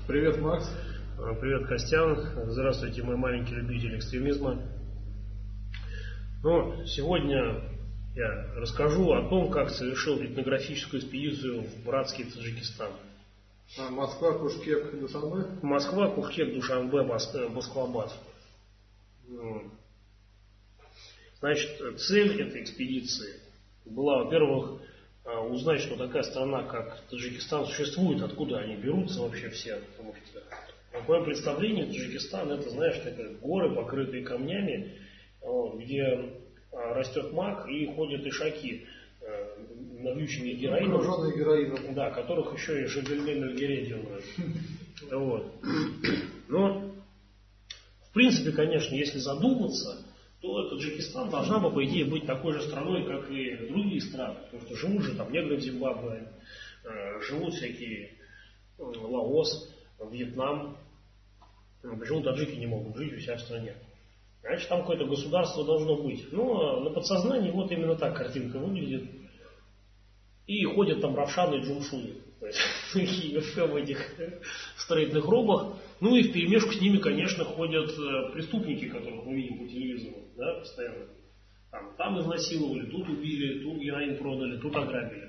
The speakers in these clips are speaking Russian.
Привет, Макс. Привет, Костян. Здравствуйте, мои маленькие любители экстремизма. Сегодня я расскажу о том, как совершил этнографическую экспедицию в братский Таджикистан. Москва, Кушкек, Душанбе? Москва, Кушкек, Душанбе, Басклабад. Значит, цель этой экспедиции была, во-первых, узнать, что такая страна, как Таджикистан, существует, откуда они берутся вообще все. Потому что, в моем представлении, Таджикистан — это, знаешь, такие горы, покрытые камнями, где растет мак и ходят ишаки, навьюченные героином. Окруженные героином. Да, которых еще и Жигальмен Гире делают. Вот. Но, в принципе, конечно, если задуматься, то Таджикистан должна бы, по идее, быть такой же страной, как и другие страны. Потому что живут же там негры в Зимбабве, живут всякие Лаос, Вьетнам. Почему таджики не могут жить у себя в стране? Значит, там какое-то государство должно быть. Но на подсознании вот именно так картинка выглядит. И ходят там равшаны и джумшуи. Такие в этих строительных робах. Ну и вперемешку с ними, конечно, ходят преступники, которых мы видим по телевизору, да, постоянно. Там изнасиловали, тут убили, тут героин продали, тут ограбили.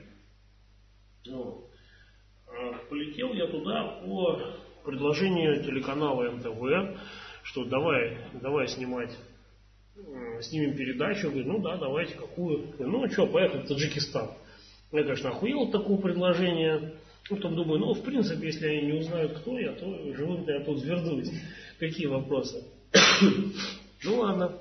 Полетел я туда по предложению телеканала НТВ, что давай снимем передачу. Говорю, ну да, давайте, какую? Ну что, поехали в Таджикистан. Я, конечно, охуел от такого предложения. Потом думаю, в принципе, если они не узнают, кто я, то живым-то я тут звердуюсь. Какие вопросы? Ну ладно.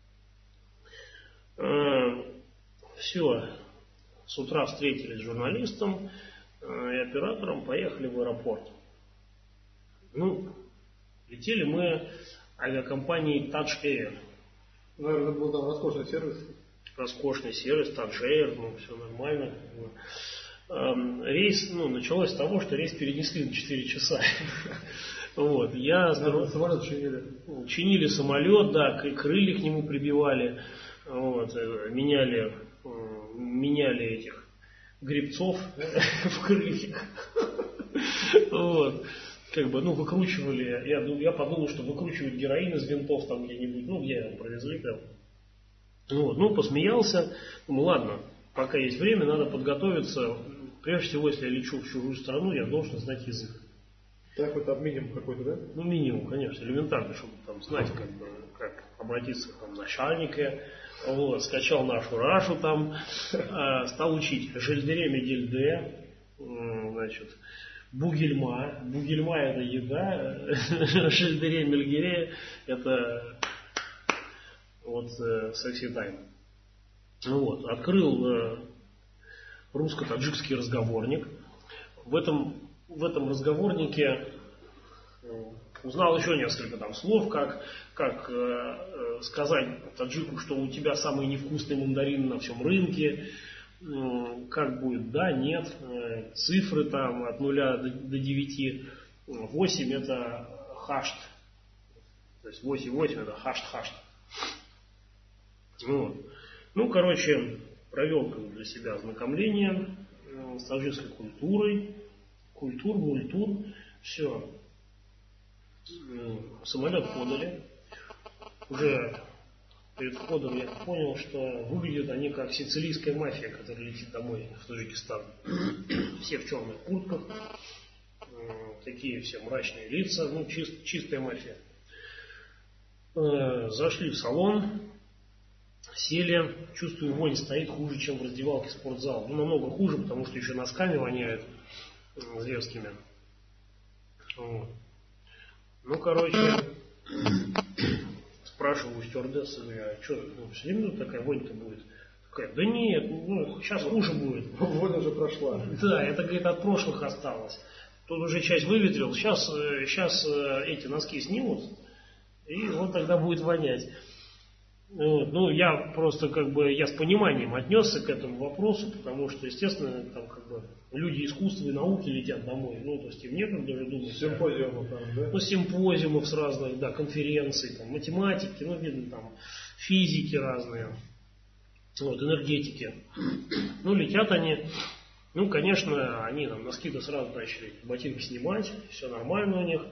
Все. С утра встретились с журналистом и оператором, поехали в аэропорт. Летели мы авиакомпанией Taj Air. Наверное, был там роскошный сервис. Роскошный сервис, Taj Air, все нормально. Рейс, началось с того, что рейс перенесли на 4 часа. Вот. Самолет чинили. Чинили самолет, да, крылья к нему прибивали. Вот. Меняли этих гребцов в крыльях. Вот. Выкручивали. Я подумал, что выкручивают героин из винтов там где-нибудь, где его провезли там. Вот. Посмеялся. Думаю, ладно, пока есть время, надо подготовиться. Прежде всего, если я лечу в чужую страну, я должен знать язык. Так вот, минимум какой-то, да? Минимум, конечно, элементарно, чтобы знать, как обратиться к начальнику. Вот, скачал нашу Рашу там, стал учить Жильдере Медильде, Бугельма. Бугельма — это еда, Жильдере Мельгире — это секси-тайм. Открыл русско-таджикский разговорник. В этом разговорнике узнал еще несколько слов, как сказать таджику, что у тебя самый невкусный мандарин на всем рынке, как будет да, нет, цифры от 0 до 9, 8 это хашт, то есть 8 это хашт. Провел для себя ознакомление с таджикской культурой, мультур, все. Самолет подали. Уже перед входом я понял, что выглядят они как сицилийская мафия, которая летит домой в Таджикистан. Все в черных куртках, такие все мрачные лица, чистая мафия. Зашли в салон. Сели, чувствую, вонь стоит хуже, чем в раздевалке спортзала. Намного хуже, потому что еще носками воняют зверскими. Спрашиваю у стюардессы, говорю, а что, все время такая вонь-то будет? Такая, да нет, сейчас хуже будет. Вонь уже прошла. Да, это, говорит, от прошлых осталось. Тут уже часть выветрил, сейчас эти носки снимут, и тогда будет вонять. Я просто я с пониманием отнесся к этому вопросу, потому что, естественно, люди искусства и науки летят домой. То есть им некогда даже думать. Симпозиумов там, да? Симпозиумов с разных, конференций, математики, видно, физики разные, энергетики. Летят они Ну, конечно, они там носки-то сразу начали ботинки снимать, все нормально у них.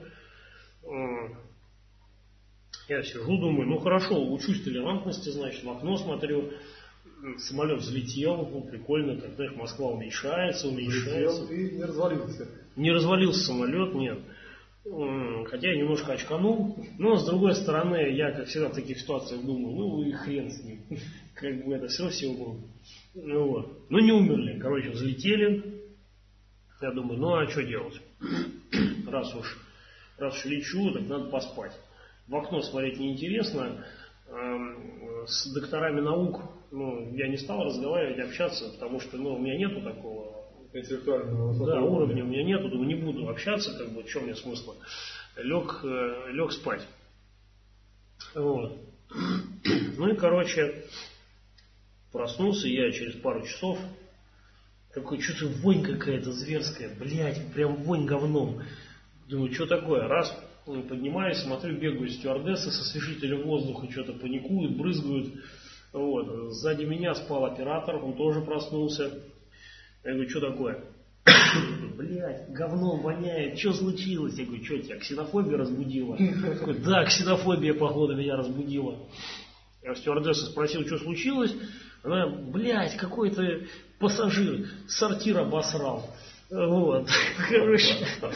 Я сижу, думаю, ну хорошо, учусь толерантности, значит, в окно смотрю, самолет взлетел, ну прикольно, как, знаешь, Москва уменьшается. Взлетел и не развалился. Не развалился самолет, нет. Хотя я немножко очканул, но с другой стороны, я, как всегда в таких ситуациях думаю, ну и хрен с ним, как бы это все было. Ну вот. Ну не умерли, короче, взлетели. Я думаю, ну а что делать? Раз уж лечу, так надо поспать. В окно смотреть неинтересно. С докторами наук я не стал разговаривать, общаться, потому что у меня нету такого интеллектуального уровня у меня нету, думаю, не буду общаться, как бы, в чем мне смысл. Лег спать. Вот. Ну и, короче, проснулся я через пару часов. Такой, что-то вонь какая-то зверская, блядь, прям вонь говном. Думаю, что такое? Раз, поднимаюсь, смотрю, бегают стюардессы со освежителем воздуха, что-то паникуют, брызгают. Вот. Сзади меня спал оператор, он тоже проснулся. Я говорю, что такое? Блядь, говном воняет, что случилось? Я говорю, что тебя, ксенофобия разбудила? Такой, да, ксенофобия, походу, меня разбудила. Я стюардесса спросил, что случилось. Она, блядь, какой-то пассажир сортир обосрал. Вот. Короче.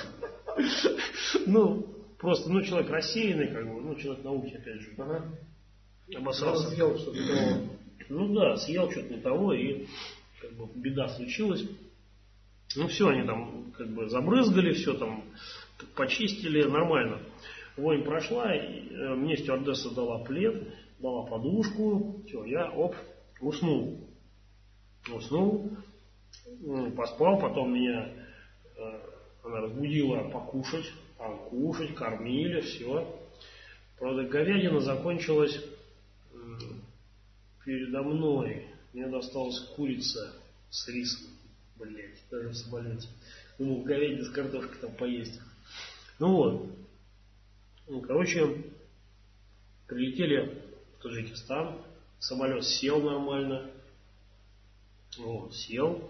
Просто, человек рассеянный, как бы, человек науки, опять же. Ага. Обосрался. Съел что-то не того. Ну да, съел что-то не того, и как бы беда случилась. Ну все, они там как бы забрызгали, все там почистили, нормально. Вонь прошла, и мне стюардесса дала плед, дала подушку, все, я уснул. Поспал, потом меня она разбудила покушать, кормили, все. Правда, говядина закончилась передо мной. Мне досталась курица с рисом. Блять, даже в самолете. Думал, говядина с картошкой там поесть. Короче, прилетели в Таджикистан. Самолет сел нормально. Сел.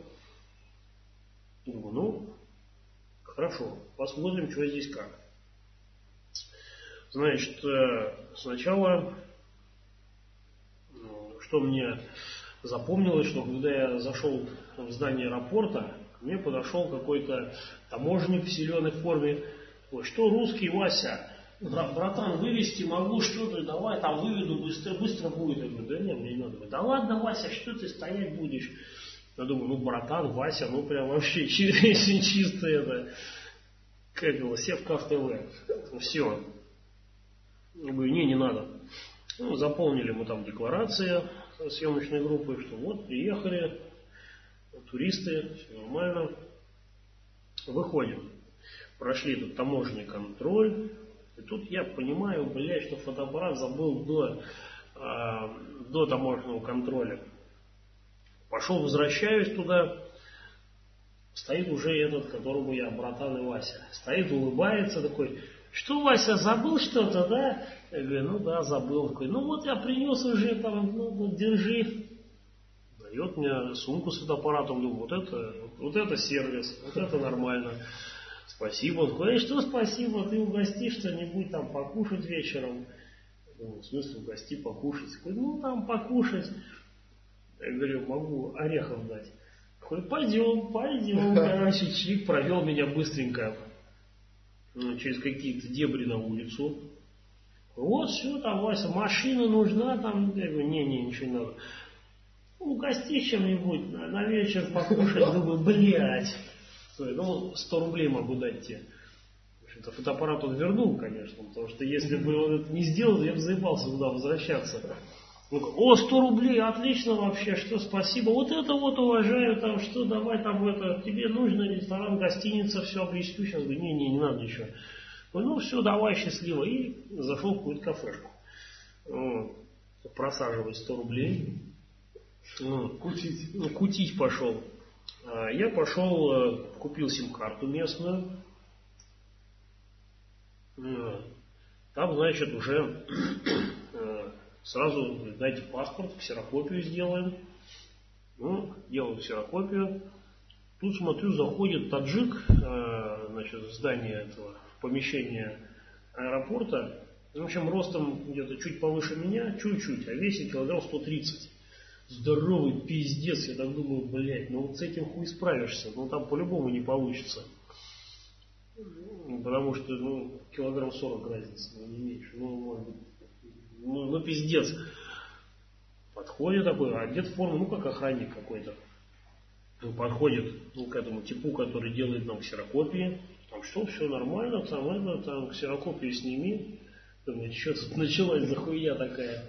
Думаю, хорошо, посмотрим, что здесь как. Значит, сначала, что мне запомнилось, что когда я зашел в здание аэропорта, ко мне подошел какой-то таможенник в зеленой форме. Ой, что русский, Вася? Братан, вывести могу, что-то, давай там выведу, быстро будет. Я говорю, да нет, мне не надо. Да ладно, Вася, что ты стоять будешь? Я думаю, братан, Вася, прям вообще чисто это, как его, Севка ТВ. Все. Я говорю, не надо. Заполнили мы там декларации съемочной группы, что вот, приехали, туристы, все нормально. Выходим. Прошли тут таможенный контроль. И тут я понимаю, что фотоаппарат забыл до таможенного контроля. Пошел, возвращаюсь туда. Стоит уже этот, которому я, братан и Вася. Стоит, улыбается такой, что, Вася, забыл что-то, да? Я говорю, да, забыл. Такой, я принес уже, там, держи. Дает мне сумку с фотоаппаратом, думаю, вот это сервис, вот это нормально. Спасибо. Он такой, что спасибо, ты угостишь что-нибудь там покушать вечером. Я думаю, в смысле угости, покушать? Такой, там покушать. Я говорю, могу орехов дать. Такой, пойдем. Короче, чик провел меня быстренько через какие-то дебри на улицу. Вот, все, там, Вася, машина нужна, там. Я говорю, ничего не надо. Угости чем-нибудь, на вечер покушать. Думаю, блядь. 100 рублей могу дать тебе. В общем-то, фотоаппарат он вернул, конечно, потому что если бы он это не сделал, я бы заебался туда возвращаться. 100 рублей, отлично вообще, что, спасибо. Вот это вот уважаю, там, что, давай там это, тебе нужно ресторан, гостиница, все объясню. Сейчас говорю, не надо ничего. Все, давай, счастливо. И зашел в какую-то кафешку. Просаживать 100 рублей. Кутить пошел. Я пошел, купил сим-карту местную. Там, значит, уже сразу дайте паспорт, ксерокопию сделаем. Делаю ксерокопию. Тут смотрю, заходит таджик, значит, в здание этого помещения аэропорта. В общем, ростом где-то чуть повыше меня, чуть-чуть, а весит килограмм 130. Здоровый пиздец. Я так думаю, блядь, ну вот с этим хуй справишься. Ну там по-любому не получится. Потому что, ну, килограмм 40 разница, ну не меньше. Ну, может быть, ну пиздец. Подходит такой, одет в форму, ну как охранник какой-то. Подходит к этому типу, который делает нам ксерокопии. Там что, все нормально, там ксерокопию сними. Думаю, что тут началась за хуйня такая.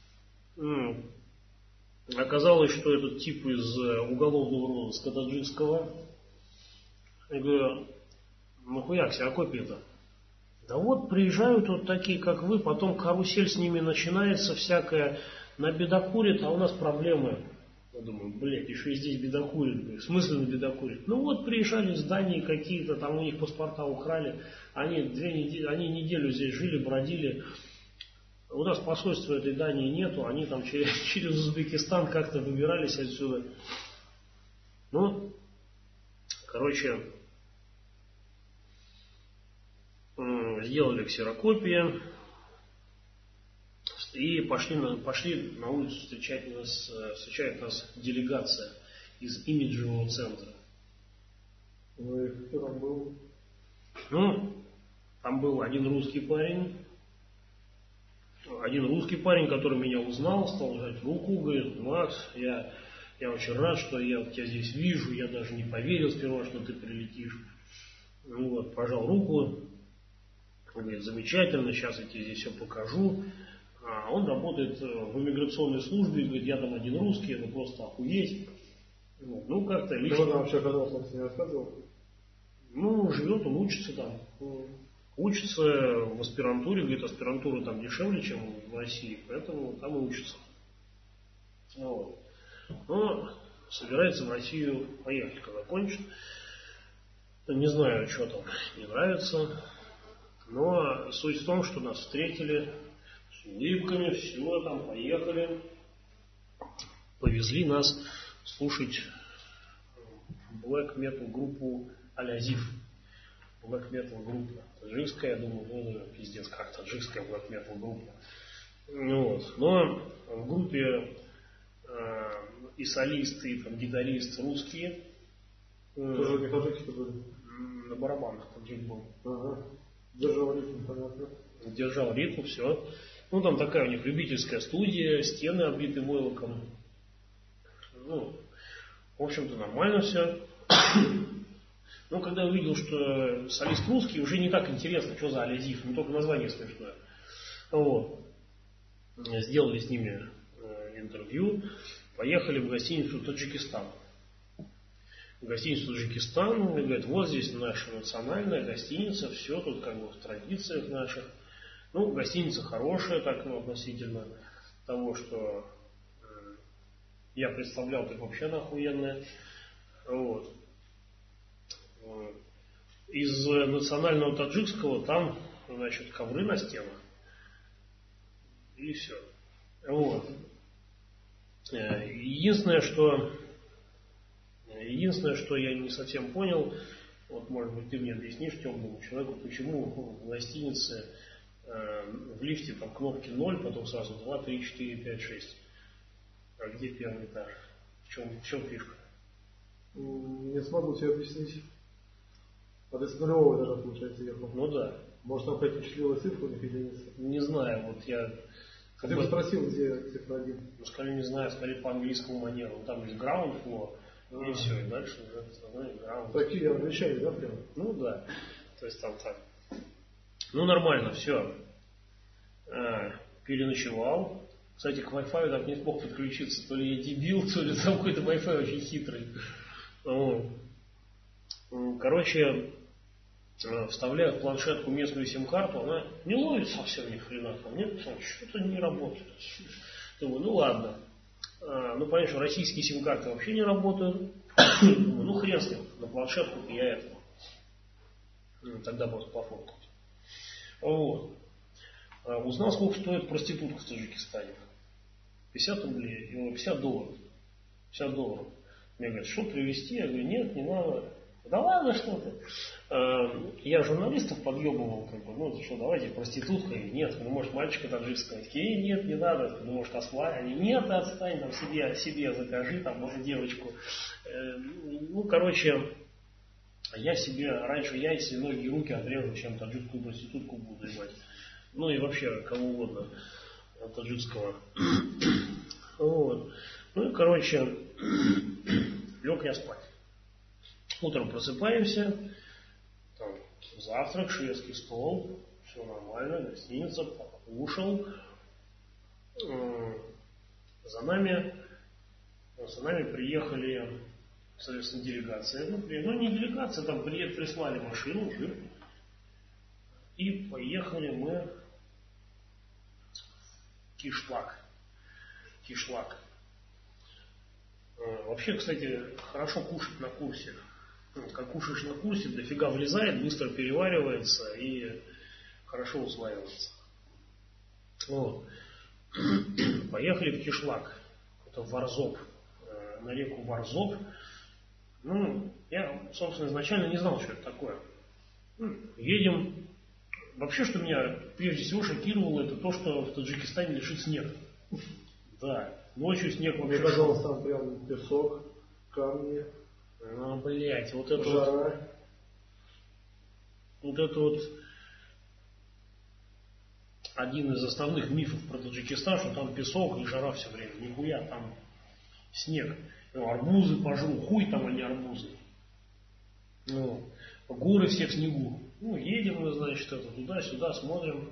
Оказалось, что этот тип из уголовного розыска таджикского. Я говорю, нахуя ксерокопия-то? Да вот приезжают вот такие, как вы, потом карусель с ними начинается всякая, набедокурит, а у нас проблемы. Я думаю, блядь, еще и здесь бедокурит. В смысле набедокурит? Ну вот приезжали в здания какие-то, там у них паспорта украли, они неделю здесь жили, бродили. У нас посольства этой Дании нету, они там через Узбекистан как-то выбирались отсюда. Ну, короче, сделали ксерокопии и пошли на улицу встречает нас делегация из имиджевого центра. Ну и кто там был? Ну, там был один русский парень, который меня узнал, стал жать руку, говорит, Макс, я очень рад, что я тебя здесь вижу, я даже не поверил сперва, что ты прилетишь. Ну вот, пожал руку, говорит, замечательно, сейчас я тебе здесь все покажу. А он работает в иммиграционной службе, говорит, я там один русский, это просто охуеть. Вот, ну, как-то лично... Кто там вообще оказался, он не рассказывал? Ну, живет, он учится там. Учится в аспирантуре, говорит, аспирантура там дешевле, чем в России, поэтому там и учится. Вот. Но собирается в Россию поехать, когда кончит. Не знаю, что там не нравится. Но суть в том, что нас встретили с улыбками, все, там поехали. Повезли нас слушать black metal группу Аль-Азиф. Black metal группа. Таджикская, я думаю, ну пиздец, как таджикская black metal группа. Ну, вот. Но в группе и солисты, и там, гитарист русские. Тоже не таджики, что были? На барабанах таджик был. Ага. Держал ритм, понятно. Держал ритм, все. Ну, там такая у них любительская студия, стены обиты войлоком. Ну, в общем-то, нормально все. Но когда я увидел, что солист русский, уже не так интересно, что за Аль-Азиф, ну только название смешное. Вот. Сделали с ними интервью, поехали в гостиницу Таджикистан. В гостиницу Таджикистан, и говорят, вот здесь наша национальная гостиница, все тут как бы в традициях наших. Ну, гостиница хорошая, так, ну, относительно того, что я представлял, так вообще она охуенная. Вот. Из национального таджикского там, значит, ковры на стенах. И все. Вот. Единственное, что я не совсем понял, вот, может быть, ты мне объяснишь, темному человеку, почему в гостинице в лифте там кнопки 0, потом сразу 2, 3, 4, 5, 6. А где первый этаж? В чем фишка? Не смогу тебе объяснить. А ты с нулевого этажа, получается, ехал? Ну да. Может, там какая-то счастливая цифра у них единица? Не знаю, вот я... А ты бы спросил, где цифра 1? Ну, скорее не знаю, скорее по английскому манеру. Там есть ground floor, и все, и дальше уже основной ground. Такие англичане, да, прям? Ну да. То есть там так. Ну нормально, все. Переночевал. Кстати, к Wi-Fi так не смог подключиться. То ли я дебил, то ли там какой-то Wi-Fi очень хитрый. Короче, вставляю в планшетку местную сим-карту, она не ловит совсем ни хрена. Мне что-то не работает. Думаю, ну ладно. Ну, понятно, что российские сим-карты вообще не работают. Ну, хрен с ним. На планшетку я это. Тогда просто пофоткать. Вот. Узнал, сколько стоит проститутка в Таджикистане. 50 рублей, $50. $50. Мне говорят, что привезти? Я говорю, нет, не надо. Да ладно, что ты. Я журналистов подъебывал, как бы, ну что, давайте проституткой. Нет, ну может мальчика таджикского. Такие, нет, не надо. Ну может осла. Они, нет, отстань, там себе закажи, там, может девочку. Ну, короче, я себе, раньше яйца и ноги и руки отрежу, чем таджикскую проститутку буду ебать. Ну и вообще, кого угодно таджикского. Вот. Ну и, короче, лег я спать. Утром просыпаемся, там, завтрак, шведский стол, все нормально, гостиница, покушал. За нами приехали, соответственно, делегация. Ну, не делегация, там прислали машину, джип. И поехали мы в Кишлак. Вообще, кстати, хорошо кушать на курсе. Как кушаешь на курсе, дофига влезает, быстро переваривается и хорошо усваивается. Вот. Поехали в Кишлак. Это Варзоп. На реку Варзоп. Ну, я, собственно, изначально не знал, что это такое. Едем. Вообще, что меня прежде всего шокировало, это то, что в Таджикистане лежит снег. Да. Ночью снег вообще. Мне казалось, там прям песок, камни. Ну, блядь, вот это жара. Вот это вот один из основных мифов про Таджикистан, что там песок и жара все время. Нихуя, там снег. Ну, арбузы пожру, хуй там, а не арбузы. Ну, горы все в снегу. Ну, едем мы, значит, это туда-сюда, смотрим.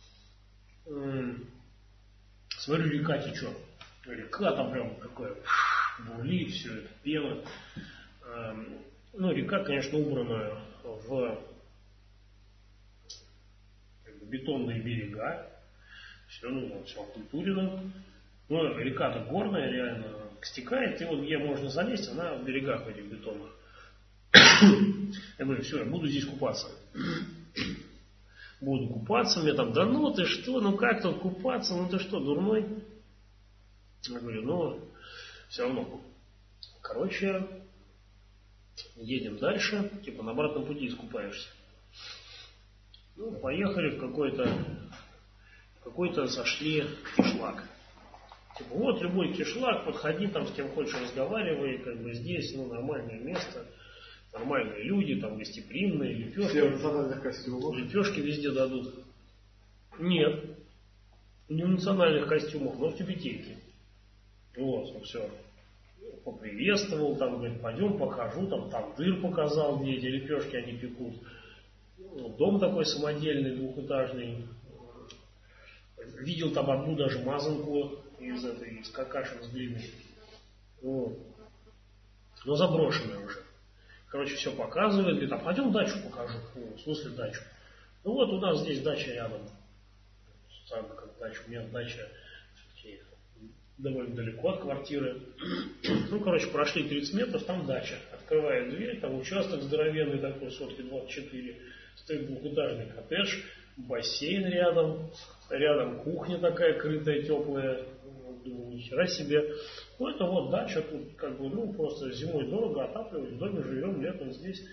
Смотрю, река течет. Река там прям такая, бурлит, все это, пена. Ну, река, конечно, убрана в бетонные берега. Все, ну, все окультурено. Ну, река-то горная, реально, стекает, и вот где можно залезть, она в берегах этих бетонных. Я говорю, все, я буду здесь купаться. Буду купаться, мне там, да ну ты что, ну как тут купаться, ну ты что, дурной? Я говорю, ну, все равно. Короче, едем дальше, типа на обратном пути искупаешься. Ну, поехали в какой-то сошли кишлак. Типа, вот любой кишлак, подходи там с кем хочешь разговаривай, как бы здесь, ну, нормальное место, нормальные люди, там гостеприимные, лепешки. Все в национальных костюмах. Лепешки везде дадут. Нет, не в национальных костюмах, но в тюбетейке. Вот, все. Поприветствовал, там, говорит, пойдем покажу, там тандыр показал, где эти лепешки они пекут. Дом такой самодельный, двухэтажный. Видел там одну даже мазанку из какашек с глиной. Вот. Но заброшенная уже. Короче, все показывает, говорит, а пойдем дачу покажу. Ну, в смысле дачу? Ну вот у нас здесь дача рядом. Странно, как дача. У меня дача довольно далеко от квартиры. Ну, короче, прошли 30 метров, там дача. Открывает дверь, там участок здоровенный такой, сотки 24. Стоит двухэтажный коттедж, бассейн рядом кухня такая крытая, теплая. Думаю, нихера себе. Ну, это вот дача, тут как бы, ну, просто зимой дорого отапливать, в доме живем, летом здесь.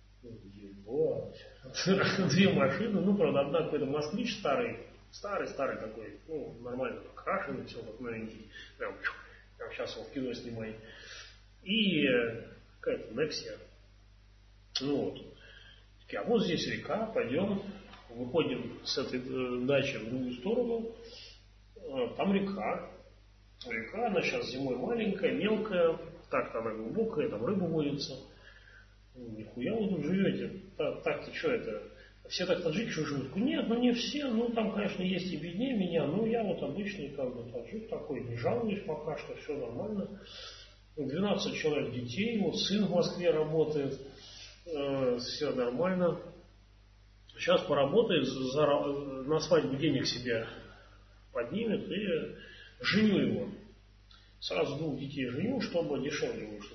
Ебать. Две машины, ну, правда, одна какой-то москвич старый такой, ну, нормально покрашенный, все вот новенький. Прям сейчас его в кино снимай. И какая-то Нексия. Ну вот. А вот здесь река, пойдем. Выходим с этой дачи в другую сторону. Там река. Река, она сейчас зимой маленькая, мелкая. Так-то она глубокая, там рыба водится. Нихуя вы тут живете. Так-то что это? Все так таджики живут. Нет, ну не все. Ну там, конечно, есть и беднее меня. Но я вот обычный как бы таджик такой. Не жалуюсь пока что, все нормально. 12 человек детей. Вот сын в Москве работает. Все нормально. Сейчас поработает, на свадьбу денег себе поднимет и женю его. Сразу 2 детей женю, чтобы дешевле вышло.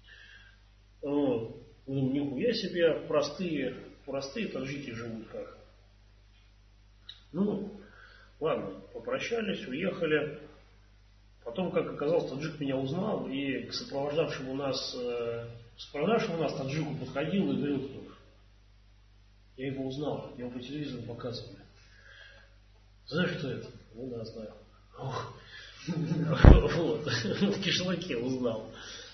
Ну, нихуя себе, простые таджики живут как. Ну, ладно, попрощались, уехали. Потом, как оказалось, таджик меня узнал, и к сопровождавшему нас таджику подходил и говорил, кто. Я его узнал, его по телевизору показывали. Знаешь, что это? Ну да, знаю. Вот, в кишлаке узнал.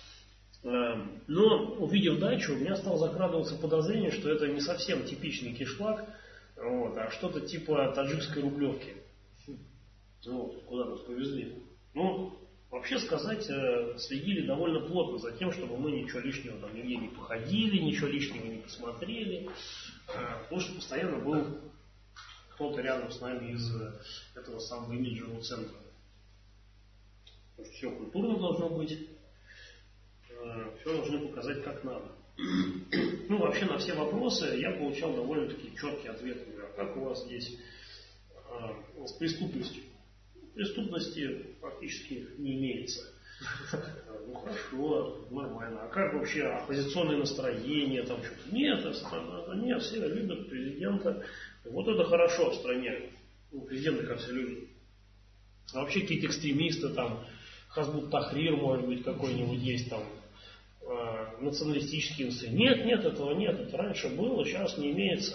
Но, увидев дачу, у меня стало закрадываться подозрение, что это не совсем типичный кишлак, вот, а что-то типа таджикской Рублевки. Вот, куда нас повезли. Ну, вообще сказать, следили довольно плотно за тем, чтобы мы ничего лишнего там нигде не походили, ничего лишнего не посмотрели, потому что постоянно был кто-то рядом с нами из этого самого имиджевого центра. Потому что все культурно должно быть, все должны показать как надо. Ну, вообще на все вопросы я получал довольно-таки четкие ответы. А как у вас здесь с преступностью? Преступности практически не имеется. Ну хорошо, нормально. А как вообще оппозиционное настроение? Там что-то? Нет, все любят президента. Вот это хорошо в стране. Ну, президента как все любят. А вообще какие-то экстремисты, там, Хазбут Тахрир, может быть, какой-нибудь есть там, националистические институты. Нет, этого нет. Это раньше было, сейчас не имеется.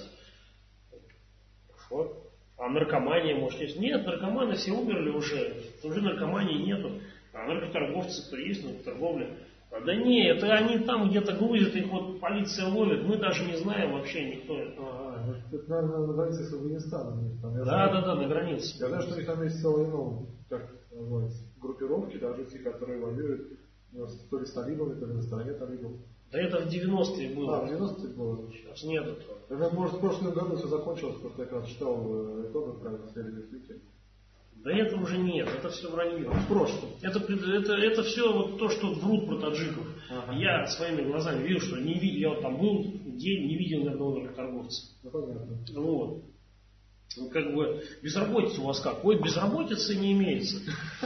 Хорошо. А наркомания, может, есть? Нет, наркоманы все умерли уже наркомании нету. А наркоторговцы-то есть, наркоторговля. Да не, это они там где-то грузят, их вот полиция ловит, мы даже не знаем вообще никто. Это, наверное, на границе с Афганистаном. Да, на границе. Я знаю, что у них там есть целые, как называется, группировки, даже те, которые воюют то ли с талибами, то ли на стороне талибов. Да это в 90-е было. В 90-е было. Сейчас нет этого. Это, может, в прошлом году все закончилось, потому что я как раз читал тоже правильно следили в Твиттере. Да это уже нет, это все вранье. В прошлом. Это все вот то, что врут про таджиков. Ага. Я своими глазами видел, что не видел, я вот там был день, не видел ни одного наркоторговца. Ну, понятно. Вот. Ну, как бы безработица у вас как? Ой, безработицы не имеется.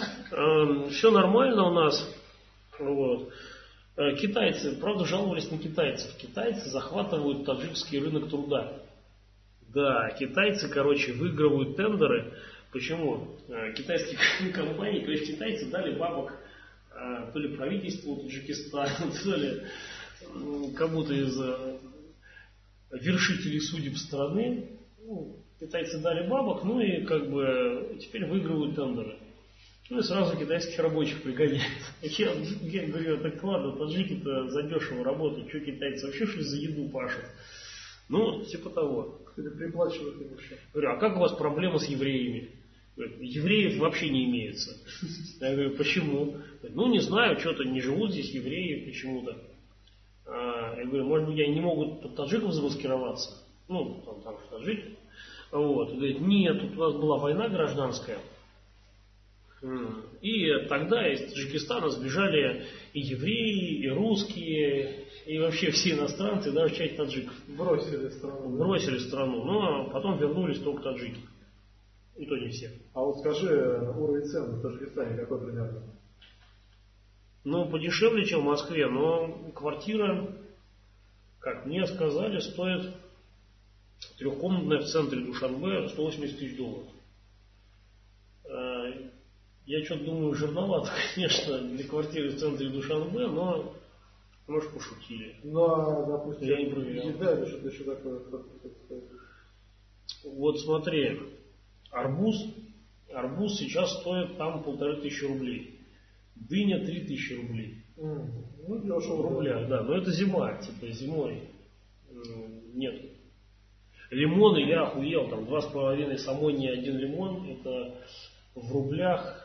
Все нормально у нас. Вот. Китайцы, правда, жаловались на китайцев. Китайцы захватывают таджикский рынок труда. Да, китайцы, выигрывают тендеры. Почему? Китайские компании, китайцы дали бабок то ли правительству Таджикистана, то ли кому-то из вершителей судеб страны. Ну, китайцы дали бабок, ну и теперь выигрывают тендеры. Ну и сразу китайских рабочих пригоняют. Я говорю, так ладно, таджики-то задешево работают, что китайцы вообще шли за еду пашут? Ну, типа того. Или приплачивают им еще. Говорю, а как у вас проблема с евреями? Евреев вообще не имеется. Я говорю, почему? Ну, не знаю, что-то не живут здесь евреи почему-то. Я говорю, может быть, они не могут под таджиков замаскироваться? Ну, там же таджики. Вот. И говорит, нет, тут у нас была война гражданская. И тогда из Таджикистана сбежали и евреи, и русские, и вообще все иностранцы, даже часть таджиков. Бросили страну, но потом вернулись только таджики. И то не все. А вот скажи, уровень цен в Таджикистане какой примерно? Ну, подешевле, чем в Москве, но квартира, как мне сказали, стоит трехкомнатная в центре Душанбе $180 тысяч. Я что-то думаю, жирновато, конечно, для квартиры в центре Душанбе, но, может, пошутили. Ну, а, допустим, я не проверял. Еда или что-то еще такое. Вот смотри, арбуз сейчас стоит там 1500 рублей. Дыня 3000 рублей. Ну, дешево. В рублях, да. Но это зима, зимой нет. Лимоны я охуел, там 2,5 самони, 1 лимон, это в рублях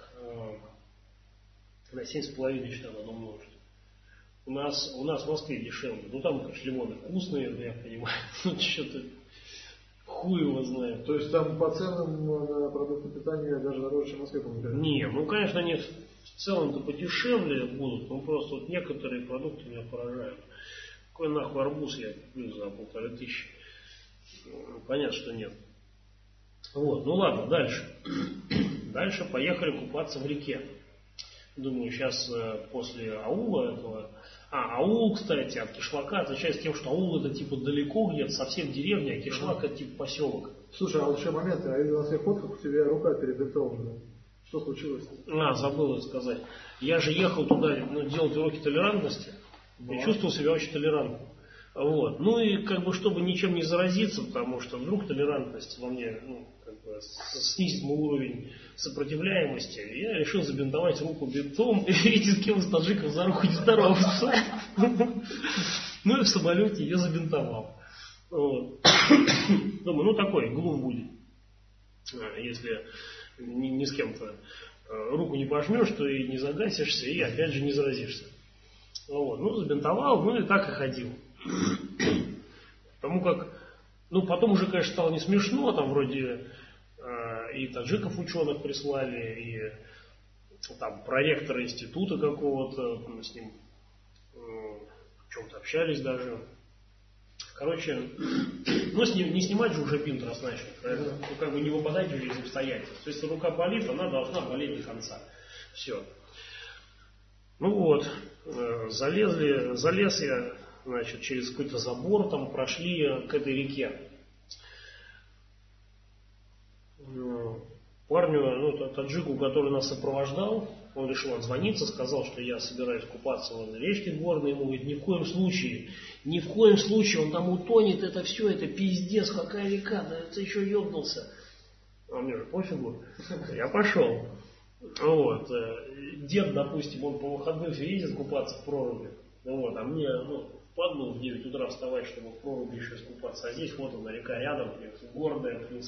на 7,5 что надо умножить. У нас в Москве дешевле. Ну там, конечно, лимоны вкусные, я понимаю. Ну что-то хуй его знает. То есть там по ценам на продукты питания даже дороже, чем в Москве, по-моему? Не, ну конечно они в целом-то подешевле будут, но просто вот некоторые продукты меня поражают. Какой нахуй арбуз я куплю за 1500? Понятно, что нет. Вот, ну ладно, дальше. Дальше поехали купаться в реке. Думаю, сейчас после аула этого... аул, кстати, от кишлака отличается тем, что аул это типа далеко где-то, совсем деревня, а кишлак это типа поселок. Слушай, а вот еще момент, я видел на всех фотках, у тебя рука перебинтована. Что случилось? Забыл сказать. Я же ехал туда делать уроки толерантности. И чувствовал себя очень толерантным. Вот. Ну и как бы чтобы ничем не заразиться, потому что вдруг толерантность во мне снизит мой уровень сопротивляемости, я решил забинтовать руку бинтом и идти с кем из таджиков за руку не здороваться. Ну и в самолете ее забинтовал. Вот. Думаю, такой глум будет. Если ни с кем-то руку не пожмешь, то и не загасишься, и опять же не заразишься. Вот. Забинтовал, и так и ходил. Потому как, потом уже, конечно, стало не смешно, там вроде и таджиков ученых прислали, и там проректора института какого-то, мы с ним о чем-то общались даже. Короче, не снимать же уже бинт раз начали, не выпадать уже из обстоятельств. То есть, если рука болит, она должна болеть до конца. Все. Залез я, через какой-то забор, там прошли к этой реке. Парню, таджику, который нас сопровождал, он решил отзвониться, сказал, что я собираюсь купаться в речке горной. Ему говорит, ни в коем случае, он там утонет, это все, это пиздец, какая река, да ты еще ебнулся. А мне же пофигу, я пошел. Вот. Дед, допустим, он по выходным все ездит купаться в проруби. А мне, впадло в 9 утра вставать, чтобы в проруби еще искупаться. А здесь вот она, река рядом, горная, плюс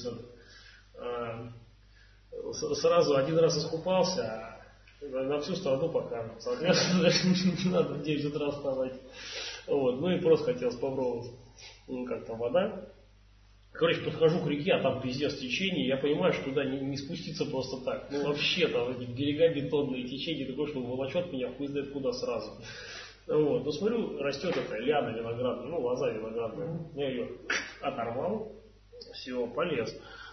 сразу один раз искупался, а на всю страну покажут. Соответственно, не надо в 9 утра вставать. Вот. И просто хотелось попробовать, как там вода. Короче, подхожу к реке, а там пиздец течение, я понимаю, что туда не спуститься просто так. Вообще там эти берега бетонные, течение такое, что волочет меня хуй знает куда сразу. Вот. Смотрю, растет эта ляна виноградная, лоза виноградная. Я ее оторвал, все, полез.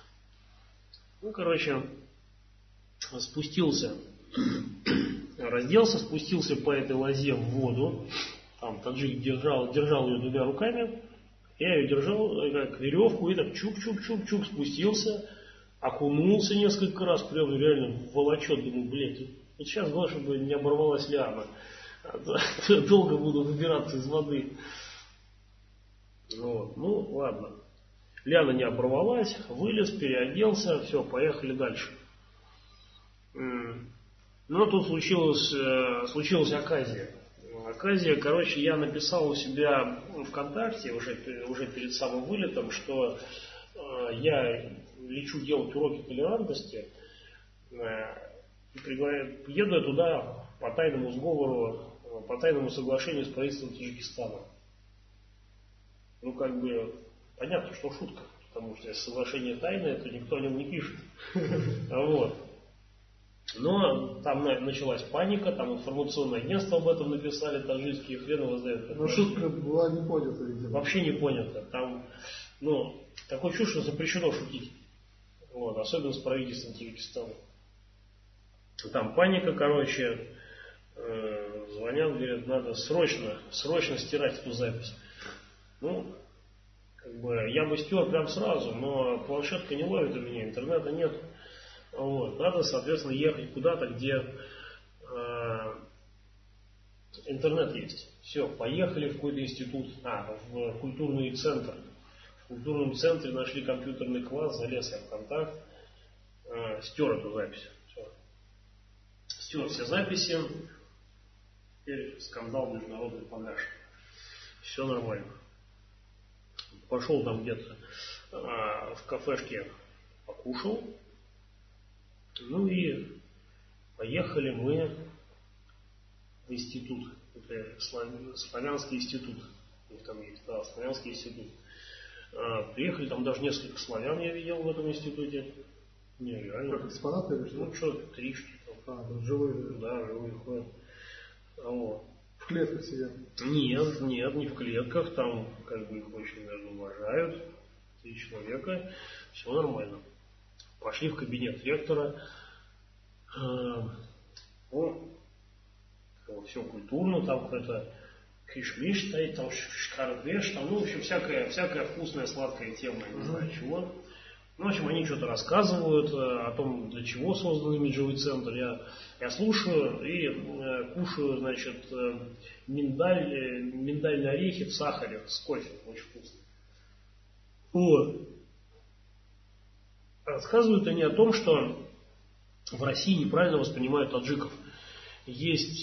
Спустился, разделся, спустился по этой лозе в воду. Там таджик держал ее двумя руками. Я ее держал как веревку и так чук-чук-чук-чук спустился, окунулся несколько раз, прям реально волочет. Думаю, блядь, вот сейчас главное, чтобы не оборвалась лиана. Долго буду выбираться из воды. Вот. Ладно. Лиана не оборвалась, вылез, переоделся, все, поехали дальше. Тут случилась оказия. Оказия, я написал у себя ВКонтакте уже перед самым вылетом, что я лечу делать уроки толерантности. Еду я туда по тайному сговору, по тайному соглашению с правительством Таджикистана. Понятно, что шутка, потому что если соглашение тайное, то никто о нем не пишет. Вот. Но там началась паника, там информационное агентство об этом написали, таджикские, хрен его знает. Но шутка была не понята, видимо. Вообще не понята. Там, такое чувство, что запрещено шутить. Вот, особенно с правительством Таджикистана. Там паника, звонят, говорят, надо срочно стирать эту запись. Я бы стер прям сразу, но планшетка не ловит у меня, интернета нет. Вот. Надо, соответственно, ехать куда-то, где интернет есть. Все, поехали в какой-то институт, в культурный центр. В культурном центре нашли компьютерный класс, залез я в контакт, стер эту запись. Все. Стер все записи, теперь скандал международный погашен. Все нормально. Пошел там где-то в кафешке, покушал. И поехали мы в институт. Это славянский институт. У них там есть, славянский институт. Приехали, там даже несколько славян я видел в этом институте. Нереально. Как экспонаты или что? Что, 3 штуки. Живые. Да, живые ходят. Вот. В клетках сидят? Нет, не в клетках. Там их очень даже уважают. 3 человека. Все нормально. Пошли в кабинет ректора. Все культурно, там какой-то киш-миш стоит, там шкарбеш, там, в общем, всякая вкусная, сладкая тема, не знаю чего. Ну, в общем, они что-то рассказывают о том, для чего создан имиджевый центр. Я слушаю и кушаю, значит, миндальные орехи в сахаре с кофе. Очень вкусно. Вот. Рассказывают они о том, что в России неправильно воспринимают таджиков. Есть,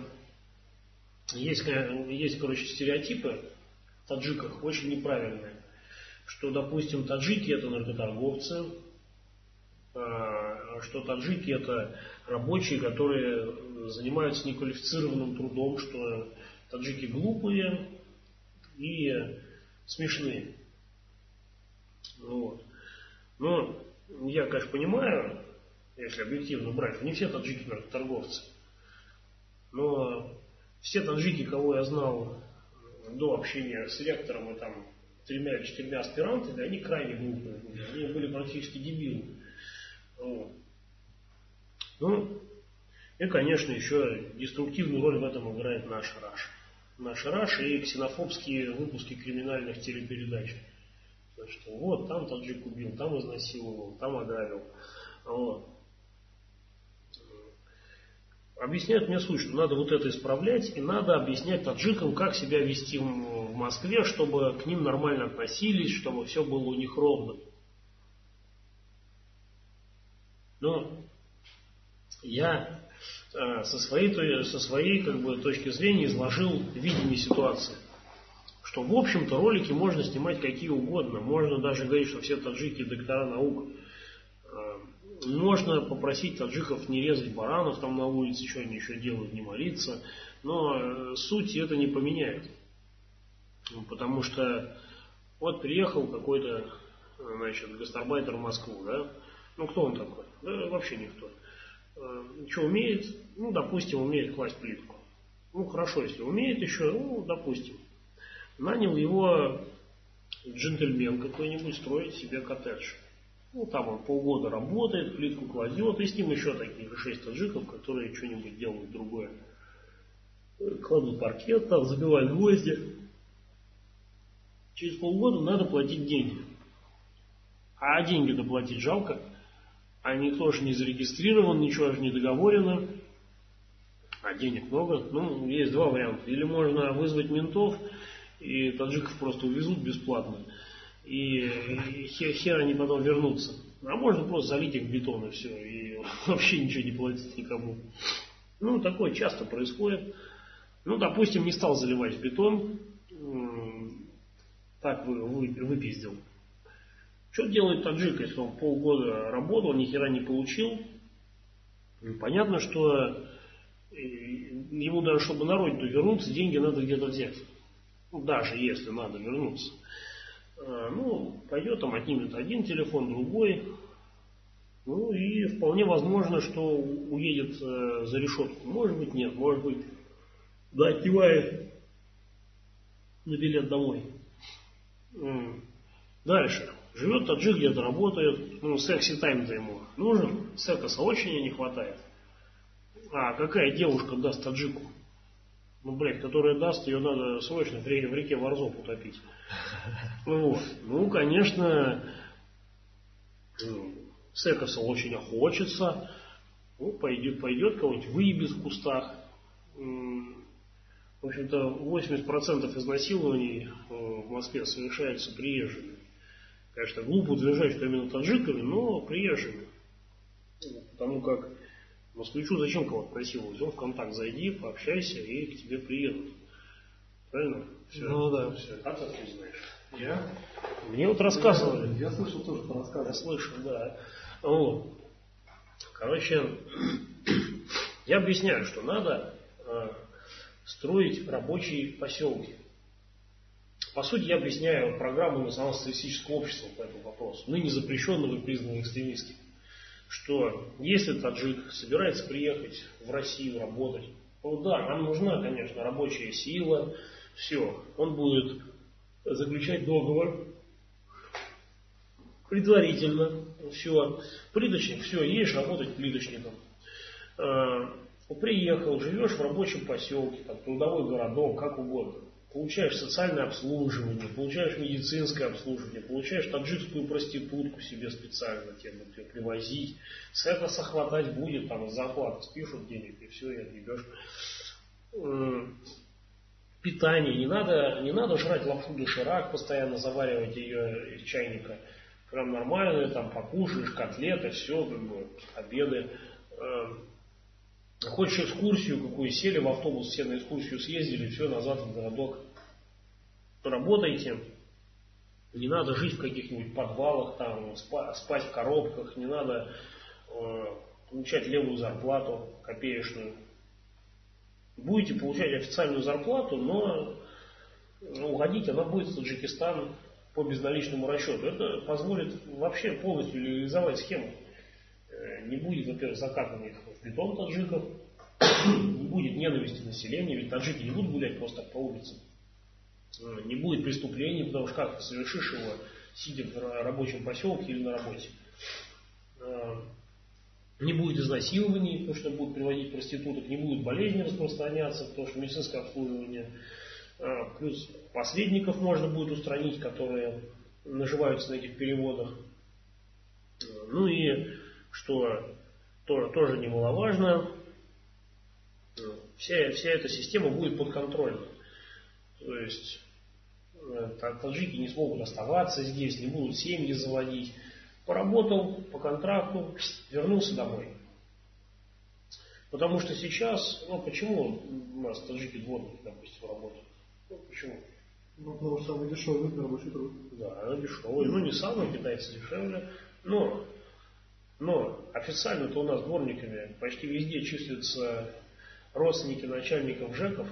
короче, стереотипы в таджиках очень неправильные. Что, допустим, таджики это наркоторговцы, что таджики это рабочие, которые занимаются неквалифицированным трудом, что таджики глупые и смешные. Вот. Но я, конечно, понимаю, если объективно брать, не все таджики наркоторговцы. Но все таджики, кого я знал до общения с ректором и там 3 или 4 аспирантами, они крайне глупые были. Они были практически дебилы. Вот. Ну, и, конечно, еще деструктивную роль в этом играет наш Раш. Наш Раш и ксенофобские выпуски криминальных телепередач. Что вот, там таджик убил, там изнасиловал, там ограбил. Вот. Объясняют мне суть, что надо вот это исправлять, и надо объяснять таджикам, как себя вести в Москве, чтобы к ним нормально относились, чтобы все было у них ровно. Но я со своей как бы, точки зрения изложил видение ситуации. Что в общем-то ролики можно снимать какие угодно. Можно даже говорить, что все таджики доктора наук. Можно попросить таджиков не резать баранов там на улице, что они еще делают, не молиться. Но суть это не поменяет. Потому что вот приехал какой-то, значит, гастарбайтер в Москву, да? Ну кто он такой? Да вообще никто. Что умеет? Ну, допустим, умеет класть плитку. Ну, хорошо, если умеет еще, ну, допустим. Нанял его джентльмен какой-нибудь строить себе коттедж. Ну, там он полгода работает, плитку кладет, и с ним еще таких же 6 таджиков, которые что-нибудь делают другое. Кладут паркет, там забивают гвозди. Через полгода надо платить деньги. А деньги-то платить жалко. А никто же не зарегистрирован, ничего же не договорено. А денег много. Ну, есть 2 варианта. Или можно вызвать ментов, и таджиков просто увезут бесплатно. И хер они потом вернутся. А можно просто залить их бетон и все. И вообще ничего не платить никому. Ну, такое часто происходит. Ну, допустим, не стал заливать в бетон. Так выпиздил. Что делает таджик, если он полгода работал, ни хера не получил? Понятно, что ему даже, чтобы на родину вернуться, деньги надо где-то взять. Ну, даже если надо вернуться. Ну, пойдет там, отнимет один телефон, другой. Ну, и вполне возможно, что уедет за решетку. Может быть, нет, может быть, да, кивает на билет домой. Дальше. Живет таджик, где-то работает. Ну, секси-тайм-то ему нужен. Секса очень не хватает. А какая девушка даст таджику? Ну, блядь, которая даст, ее надо срочно в реке Варзов утопить. Вот. Ну, конечно, секса очень охочется. Ну, пойдет кого-нибудь выебет в кустах. В общем-то, 80% изнасилований в Москве совершается приезжими. Конечно, глупо утверждать, что именно таджиками, но приезжими. Потому как москвичу зачем кого-то насиловать? Он в контакт зайди, пообщайся и к тебе приедут. Правильно? Все. Ну да. Все. А как ты знаешь? Я? Мне вот рассказывали. Я слышал тоже по рассказам. Я слышал, да. Вот. Короче, я объясняю, что надо строить рабочие поселки. По сути, я объясняю программу Национально-социалистического общества по этому вопросу, ныне запрещенного и признанного экстремистским. Что если таджик собирается приехать в Россию работать, то да, нам нужна, конечно, рабочая сила, все, он будет заключать договор предварительно, все, плиточник, все, едешь работать плиточником. Приехал, живешь в рабочем поселке, там, трудовой городок, как угодно. получаешь социальное обслуживание, получаешь медицинское обслуживание, получаешь таджикскую проститутку себе специально, тебе будут ее привозить, секса хватать будет, там из зарплаты спишут денег, и все, и отъебешь. Питание, не надо жрать лапшу доширак, постоянно заваривать ее из чайника. Прям нормальное, там покушаешь, котлеты, все, как бы, обеды. Хочешь экскурсию какую, сели в автобус, все на экскурсию съездили, все, назад в городок. Работайте. Не надо жить в каких-нибудь подвалах, там, спать в коробках, не надо получать левую зарплату, копеечную. Будете получать официальную зарплату, но уходить она будет в Таджикистан по безналичному расчету. Это позволит вообще полностью реализовать схему. Не будет, во-первых, закатанных в бетон таджиков, не будет ненависти населения, ведь таджики не будут гулять просто по улицам. Не будет преступлений, потому что как ты совершишь его, сидя в рабочем поселке или на работе. Не будет изнасилований, потому что будут приводить проституток, не будет болезней распространяться, потому что медицинское обслуживание. Плюс посредников можно будет устранить, которые наживаются на этих переводах. Ну и, что тоже немаловажно, вся эта система будет подконтрольна. То есть таджики не смогут оставаться здесь, не будут семьи заводить. Поработал по контракту, вернулся домой. Потому что сейчас, почему у нас таджики-дворники, допустим, работают? Почему? Потому что самый дешевый вид на рабочий труд. Да, дешевый. Не самый, китайцы дешевле. Но официально-то у нас дворниками почти везде числятся родственники начальников ЖЭКов.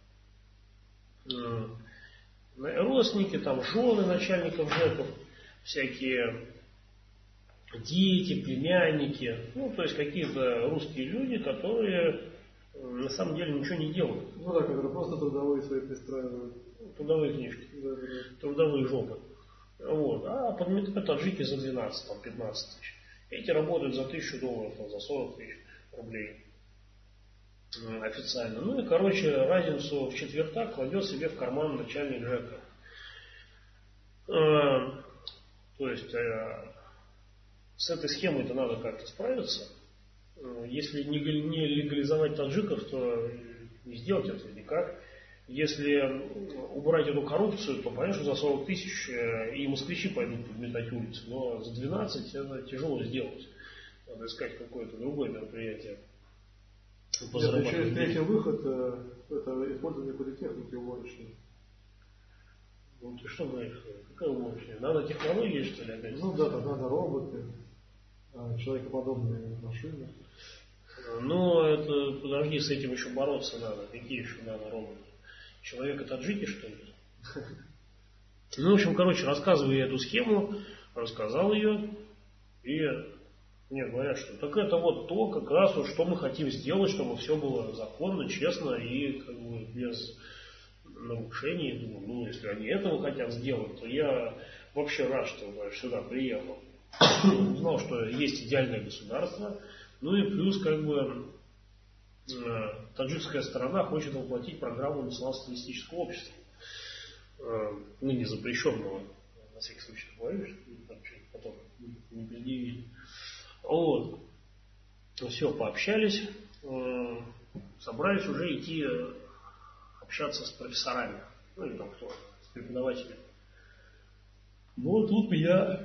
Родственники, там, жены начальников ЖЭКов, всякие дети, племянники, то есть какие-то русские люди, которые на самом деле ничего не делают. Которые просто трудовые свои пристраивают. Трудовые книжки, трудовые жопы. А подметают таджики за 12, там, 15 тысяч. Эти работают за $1000, за 40 тысяч рублей официально. И, разницу в четвертак кладет себе в карман начальник ЖЭКа. То есть с этой схемой-то надо как-то справиться. Если не легализовать таджиков, то не сделать этого никак. Если убрать эту коррупцию, то понятно, что за 40 тысяч и москвичи пойдут подметать улицы. Но за 12 это тяжело сделать. Надо искать какое-то другое мероприятие. Еще есть третий выход, это использование политехники уборочной. Ты что знаешь, какая уборочная? Надо технологии, что ли, опять? Там надо роботы, человекоподобные машины. Это, подожди, с этим еще бороться надо. Какие еще надо роботы? Человека-таджики, что ли? В общем, рассказываю я эту схему, рассказал ее, и мне говорят, что так это то, как раз что мы хотим сделать, чтобы все было законно, честно и без нарушений. Думаю, если они этого хотят сделать, то я вообще рад, что сюда приехал. Узнал, что есть идеальное государство, и плюс таджикская сторона хочет воплотить программу национал-социалистического общества. Не запрещенного, на всякий случай говорю, что потом не предъявили. Все, пообщались, собрались уже идти общаться с профессорами, или там кто, с преподавателями. Тут меня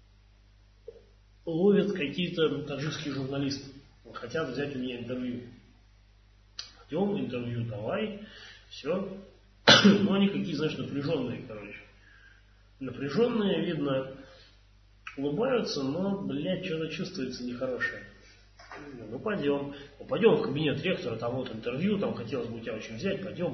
ловят какие-то таджикские журналисты, хотят взять у меня интервью. Идем, интервью давай, все. Они какие, напряженные, Напряженные, видно, улыбаются, но, что-то чувствуется нехорошее. Пойдем. Пойдем в кабинет ректора, там интервью, там хотелось бы тебя очень взять, пойдем.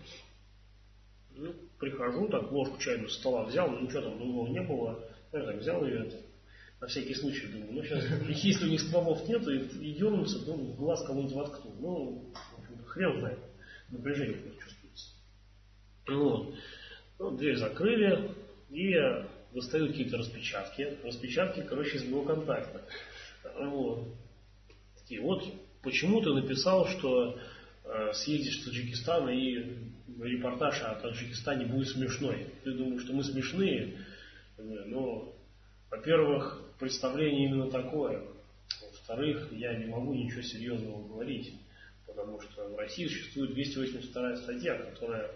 Прихожу, так ложку чайную со стола взял, ничего там другого не было. Я так взял ее, на всякий случай, думаю, сейчас, если у них стволов нет, и дернутся, то в глаз кого-нибудь воткну. Хрен знает, напряжение чувствуется. Дверь закрыли, и достают какие-то распечатки. Распечатки, из моего контакта. Такие, почему ты написал, что съездишь в Таджикистан, и репортаж о Таджикистане будет смешной. Ты думаешь, что мы смешные? Но, во-первых, представление именно такое. Во-вторых, я не могу ничего серьезного говорить, потому что в России существует 282 статья, которая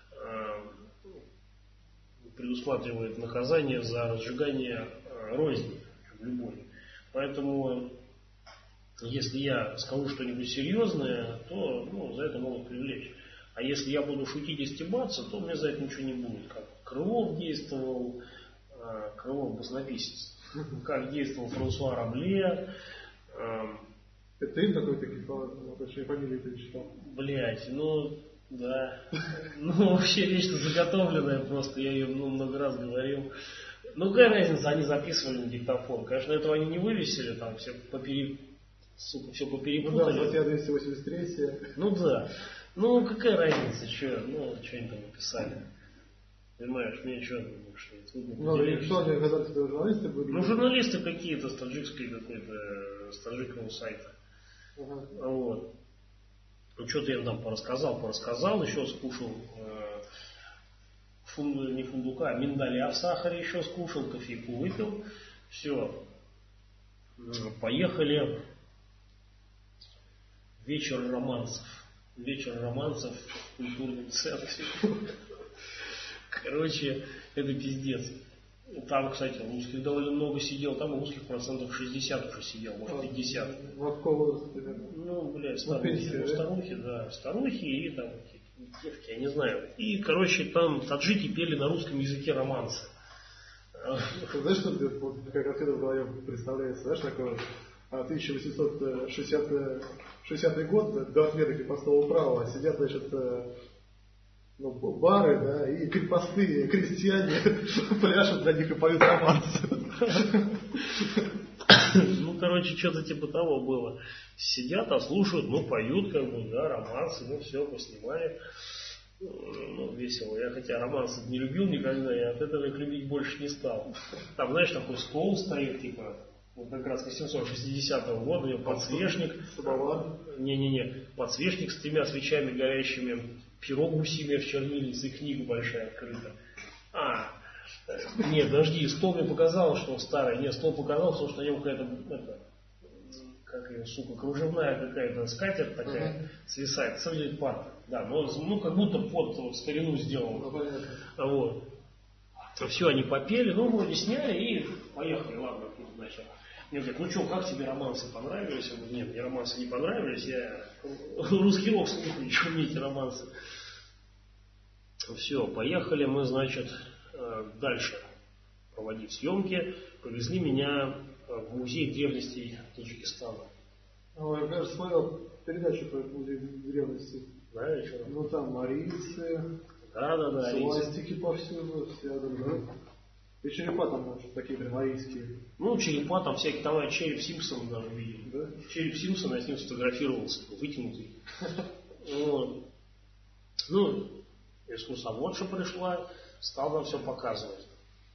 предусматривает наказание за разжигание розни любой. Поэтому, если я скажу что-нибудь серьезное, то за это могут привлечь. А если я буду шутить и стебаться, то мне за это ничего не будет. Как Крылов действовал, Крылов баснописец, как действовал Франсуа Рабле. Это им какой-то точнее фамилии ты читал? Блять, да. Вообще вещь-то заготовленная просто, я ее много раз говорил. Какая разница, они записывали на диктофон. Конечно, этого они не вывесили, там все все поперепутали. Статья 283. Да. Какая разница, что они там написали. Понимаешь, мне что это что они оказались, журналисты были? Журналисты какие-то с таджикской какой-то, с таджикского сайта. Вот. Что-то я там порассказал, еще скушал не фундука, а миндаля в сахаре еще скушал, кофейку выпил. Все. Поехали. Вечер романсов в культурном центре. Короче, это пиздец. Там, кстати, русских довольно много сидел, там русских 60% уже сидел, может 50. Вот кого примерно? Старухи и там девки, я не знаю. И, короче, там таджики пели на русском языке романсы. Знаешь, что мне как ответ в голове представляется? Знаешь, такое 1860 год, до отмены крепостного права, сидят, значит, бары, да, и крепостные крестьяне пляшут для них и поют романсы. Короче, что-то типа того было. Сидят, слушают, поют, романсы, все, поснимали. Весело. Я хотя романсы не любил никогда, я от этого их любить больше не стал. Там, знаешь, такой стол стоит, типа, как раз 860 года, и подсвечник. Подсвечник с 3 свечами горящими, перо гусиное в чернильнице, и книга большая открыта. Нет, подожди, стол мне показал, что он старый. Нет, стол показал, что на нем какая-то, кружевная какая-то скатерть такая свисает. Выглядит парта. Да, как будто под старину сделано. Вот. Все, они попели, вроде сняли и поехали. Ладно, тут, значит. Мне говорят, как тебе романсы понравились? Я говорю, нет, мне романсы не понравились, я русский рок слушаю, что мне эти романсы. Все, поехали мы, значит, дальше проводить съемки. Повезли меня в музей древностей Таджикистана. Я, кажется, смотрел передачу про музей древностей. Да, я что? Там марийцы, да, свастики повсюду, и черепа там, может, такие прям арийские. Черепа там всякие, там я череп Симпсона даже видел. Да? Череп Симпсона, я с ним сфотографировался, вытянутый. Экскурсоводша пришла, стал нам все показывать.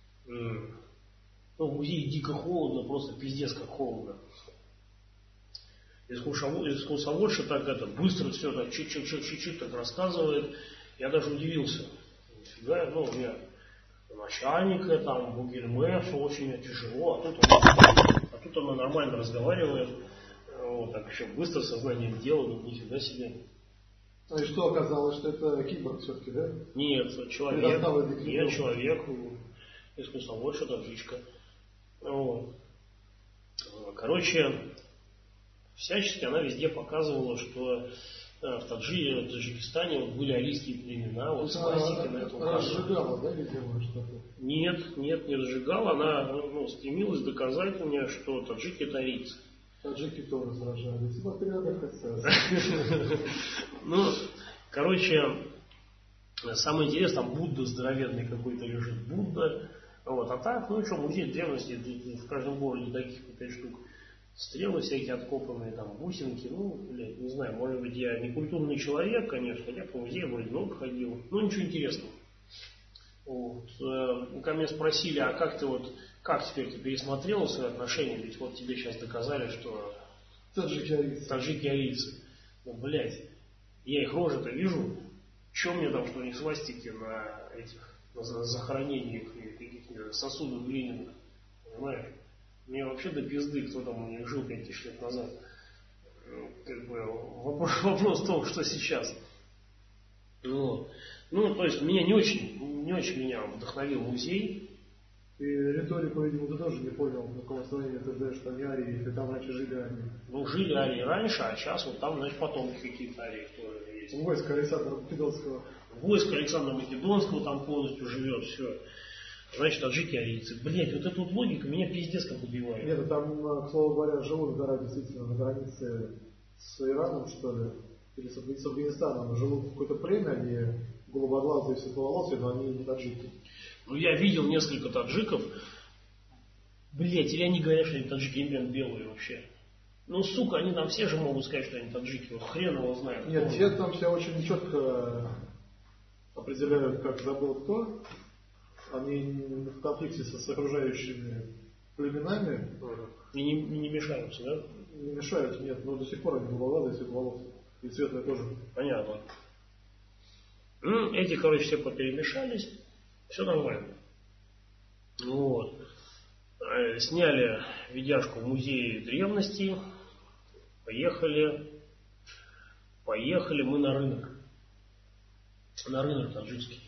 В музее дико холодно, просто пиздец как холодно. Экскурсоводша так быстро все так чуть-чуть так рассказывает. Я даже удивился. Нифига, у меня начальника, там, бугельме, все очень тяжело, а тут она нормально разговаривает, так еще быстро сознанием дела, нифига себе. И что оказалось, что это киборг все-таки, да? Нет, человек, экскурсоводша, таджичка. Короче, всячески она везде показывала, что в Таджикистане были арийские племена, свастики на этом. Она разжигала, да, видимо, что-то? Нет, не разжигала, она стремилась доказать мне, что таджики это арийцы. Таджики тоже сражались. В отрядах короче, самое интересное, там Будда здоровенный какой-то лежит, Будда. А так, музей древности, в каждом городе таких 5 штук. Стрелы всякие откопанные, там, бусинки, не знаю, может быть, я не культурный человек, конечно, хотя по музею вроде много ходил, ничего интересного. Ко мне спросили, а как теперь ты пересмотрел свои отношения, ведь тебе сейчас доказали, что таджики-арийцы. Я Я их рожи-то вижу. Чем мне там, что у них свастики на этих, на захоронениях каких-то сосудов глиняных. Понимаешь? Мне вообще до пизды, кто там у них жил 5000 лет назад. Как бы вопрос в том, что сейчас. Вот. Ну, то есть меня не очень меня вдохновил музей. И риторику, видимо, ты тоже не понял, на каком основании ты знаешь, что они арии, если там раньше жили арии. Ну, жили арии раньше, а сейчас вот там, значит, потомки какие-то арии тоже есть. Войско Александра Македонского. Войско Александра Македонского там полностью живет, все. Значит, таджики арийцы. Блять, вот эта вот логика меня пиздец как убивает. Нет, там, к слову говоря, живут гора действительно на границе с Ираном, что ли, или с Афганистаном. Живут какое-то племя, они голубоглазые, светловолосые, но они не таджики. Ну, я видел несколько таджиков. Блять, или они говорят, что они таджики, они прям белые вообще. Ну, сука, они там все же могут сказать, что они таджики. Вот хрен его знает. Нет, те там все очень четко определяют, как забыл кто. Они в конфликте с окружающими племенами. И не мешаются, да? Не мешают, нет, но до сих пор они голубоглазые, светловолосые. И цветная кожа. Понятно. Ну, эти, короче, все поперемешались. Все нормально. Вот. Сняли видяшку в музее древностей. Поехали мы на рынок. На рынок таджикский.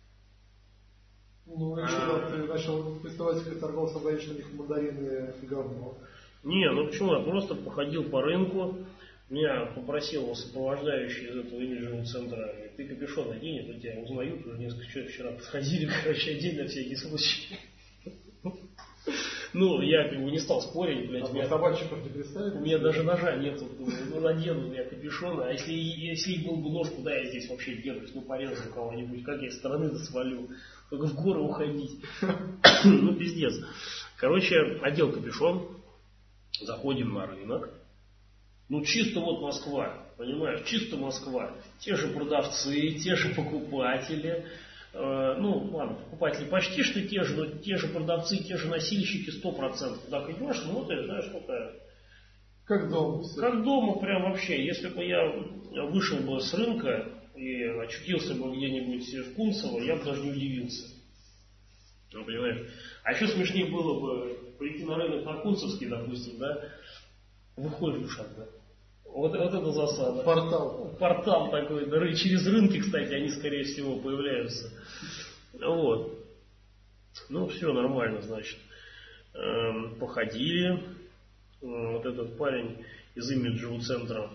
Ну, еще ты начал приставать к торговцам, говорить, что у них мандарины говно. Не, ну почему? Я просто походил по рынку. Меня попросил сопровождающий из этого имиджевого центра: ты капюшон одень, а то тебя узнают, уже несколько человек вчера подходили, короче, одень на всякий случай. Ну, я как бы не стал спорить, блядь. А собачников не представили? У меня даже ножа нету, ну, надену я капюшон, а если был бы нож, куда я здесь вообще денусь? Ну, порезал кого-нибудь, как я с стороны свалю, только в горы уходить. Ну, пиздец. Короче, одел капюшон, заходим на рынок. Ну, чисто вот Москва, понимаешь, чисто Москва. Те же продавцы, те же покупатели. Ну, ладно, покупатели почти что те же, но те же продавцы, те же носильщики 100%. Так идешь, смотришь, знаешь, сколько... Как дома. Все. Как дома прям вообще. Если бы я вышел бы с рынка и очутился бы где-нибудь в Кунцево, я бы даже не удивился. Ну, понимаешь? А еще смешнее было бы прийти на рынок на Кунцевский, допустим, да, выходишь одна. Вот это засада. Портал такой. Да, через рынки, кстати, они, скорее всего, появляются. Вот. Ну, все нормально, значит. Походили. Вот этот парень из имиджевого центра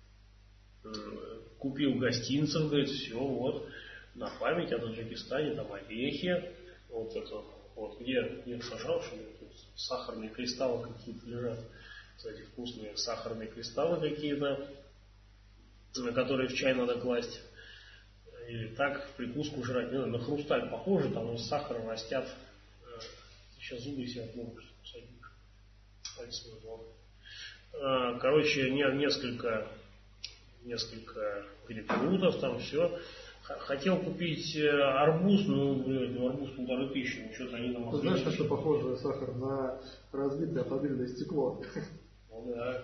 купил гостинцев, говорит, все, вот, на память о Таджикистане, там орехи. Вот это, вот, где я сажал, что тут сахарные кристаллы какие-то лежат. Кстати, вкусные сахарные кристаллы какие-то, которые в чай надо класть. Или так прикуску жрать. Не знаю, на хрусталь похоже, там из сахара растят. Сейчас зубы себе отмогут, что посадишь. Короче, несколько грейпфрутов, там все. Хотел купить арбуз, но арбуз 1500, ну что-то они там... Ты знаешь, на что похоже сахар? На разбитое автомобильное стекло. Ну да.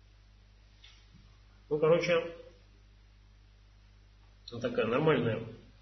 Ну, короче, такая нормальная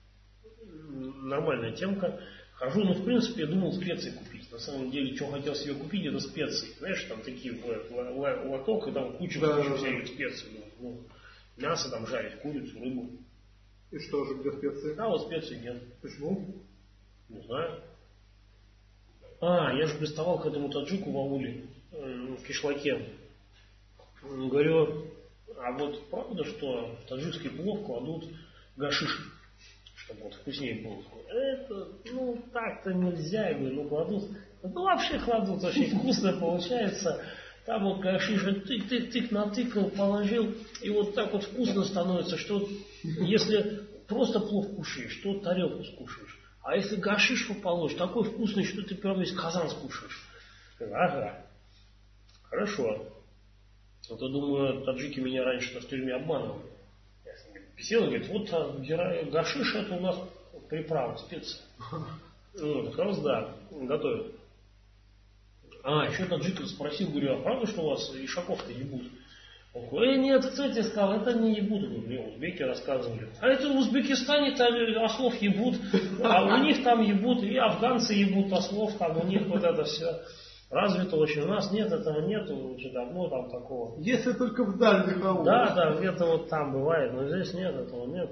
темка. Хожу, ну, в принципе, я думал специи купить. На самом деле, что хотел себе купить, это специи. Знаешь, там такие лоток, и там куча всяких специй. Ну, мясо там жарить, курицу, рыбу. И что уже, где специи? А, вот специй нет. Почему? Не знаю. Я же приставал к этому таджику в ауле, в кишлаке. Говорю, а вот правда, что в таджикский плов кладут гашиш, чтобы вот вкуснее было? Это, ну, так-то нельзя, я говорю, ну, кладут. Ну, вообще кладут, очень вкусно получается. Там вот гашиш, тык натыкал, положил, и вот так вот вкусно становится, что если просто плов кушаешь, то тарелку скушаешь. А если гашиш положишь, такой вкусный, что ты прям весь казан скушаешь. Ага. Хорошо. Вот я думаю, таджики меня раньше в тюрьме обманывали. Я сел и говорит, вот гашиш это у нас приправа, специя. Ну, как раз да, готовят. Еще таджик спросил, говорю, а правда, что у вас ишаков-то ебут? Он говорит, нет, кто тебе сказал, это не ебут. Мне узбеки рассказывали. А это в Узбекистане-то ослов ебут, а у них там ебут, и афганцы ебут ослов, там у них вот это все развито очень. У нас нет, этого нету уже давно там такого. Если только в дальних аулах. Да, где-то вот там бывает, но здесь нет, этого нет.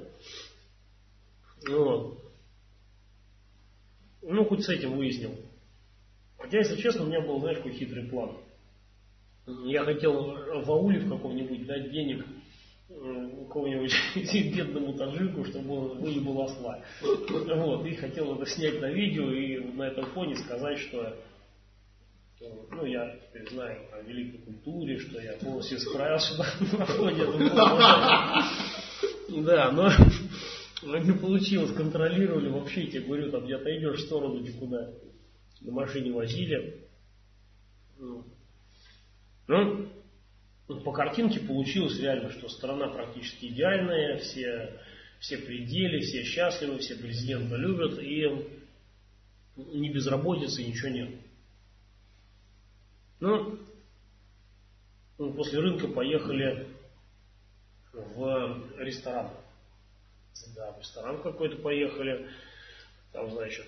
Вот. Ну, хоть с этим выяснил. Хотя, если честно, у меня был, знаешь, какой хитрый план. Я хотел в ауле в каком-нибудь дать денег какому-нибудь бедному таджику, чтобы он выебал осла. Вот. И хотел это снять на видео и на этом фоне сказать, что ну, я теперь знаю о великой культуре, что я полностью справился на фоне этого. Да, но не получилось, контролировали вообще, я тебе говорю, там где-то идешь в сторону никуда. На машине возили. Ну, по картинке получилось реально, что страна практически идеальная, все пределы, все счастливы, все президента любят, и ни безработицы, ничего нет. Ну, после рынка поехали в ресторан. Да, в ресторан какой-то поехали. Там, значит,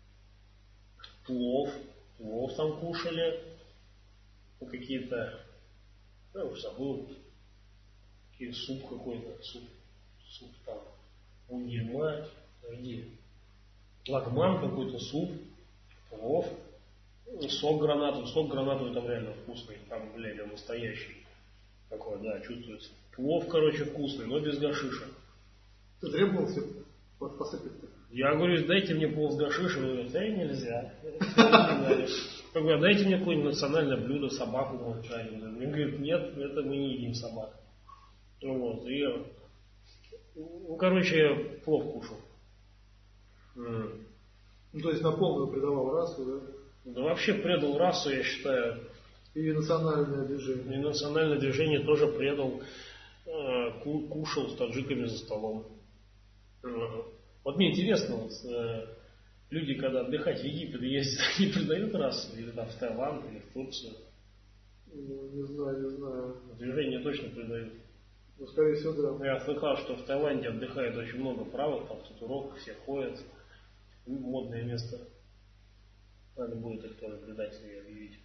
плов там кушали. Какие-то, я уже забыл, суп какой-то, суп там, унгельма, где? Лагман какой-то, суп, плов, сок гранатовый там реально вкусный, там, блядь, он настоящий. Такой, да, чувствуется. Плов, короче, вкусный, но без гашиша. Ты требовал все посыпать-то? Я говорю, дайте мне плов с гашишем, он говорит, нельзя. Я говорю, дайте мне какое-нибудь национальное блюдо, собаку жареную. Мне говорят, нет, это мы не едим собак. Вот, и, ну, короче, плов кушал. Ну, то есть на полную предавал расу, да? Да вообще предал расу, я считаю. И национальное движение. И национальное движение тоже предал. Кушал с таджиками за столом. Вот мне интересно, вот, люди, когда отдыхать в Египет ездят, они предают расу, или там в Таиланд, или в Турцию. Ну, не знаю. Движение точно предают. Ну, скорее всего, да. Я слыхал, что в Таиланде отдыхает очень много правых, там в татуировках все ходят. Модное место. Надо будет их тоже предателей объявить.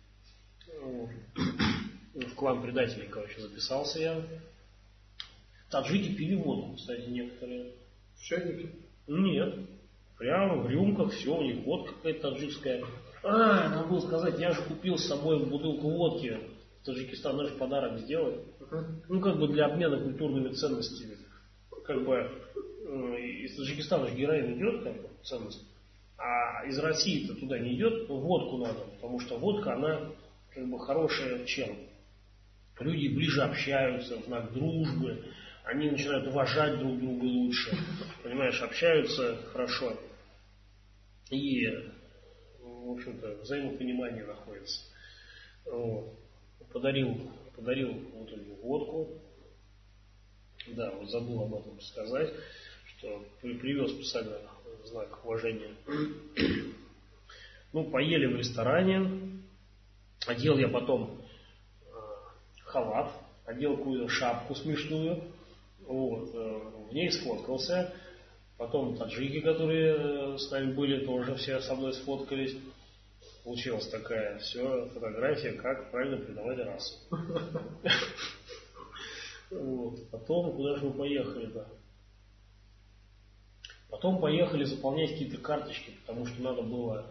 В клан предателей, короче, записался я. Таджики пили водку, кстати, некоторые. В чайнике? Нет. Прямо в рюмках, все, у них водка какая-то таджикская. Надо было сказать, я же купил с собой бутылку водки в Таджикистан, надо же подарок сделать. Ну, как бы для обмена культурными ценностями. Как бы из Таджикистана же героин идет, как бы, ценность. А из России-то туда не идет, водку надо, потому что водка, она как бы хорошая чем? Люди ближе общаются, в знак дружбы, они начинают уважать друг друга лучше, понимаешь, общаются хорошо. И, в общем-то, взаимопонимание находится. Вот. Подарил вот эту водку. Да, вот забыл об этом сказать, что привез специально в знак уважения. Ну, поели в ресторане. Одел я потом халат, одел какую-то шапку смешную. Вот, в ней сфоткался. Потом таджики, которые с нами были, тоже все со мной сфоткались. Получилась такая все фотография, как правильно предавать расу. Потом, куда же мы поехали-то? Потом поехали заполнять какие-то карточки, потому что надо было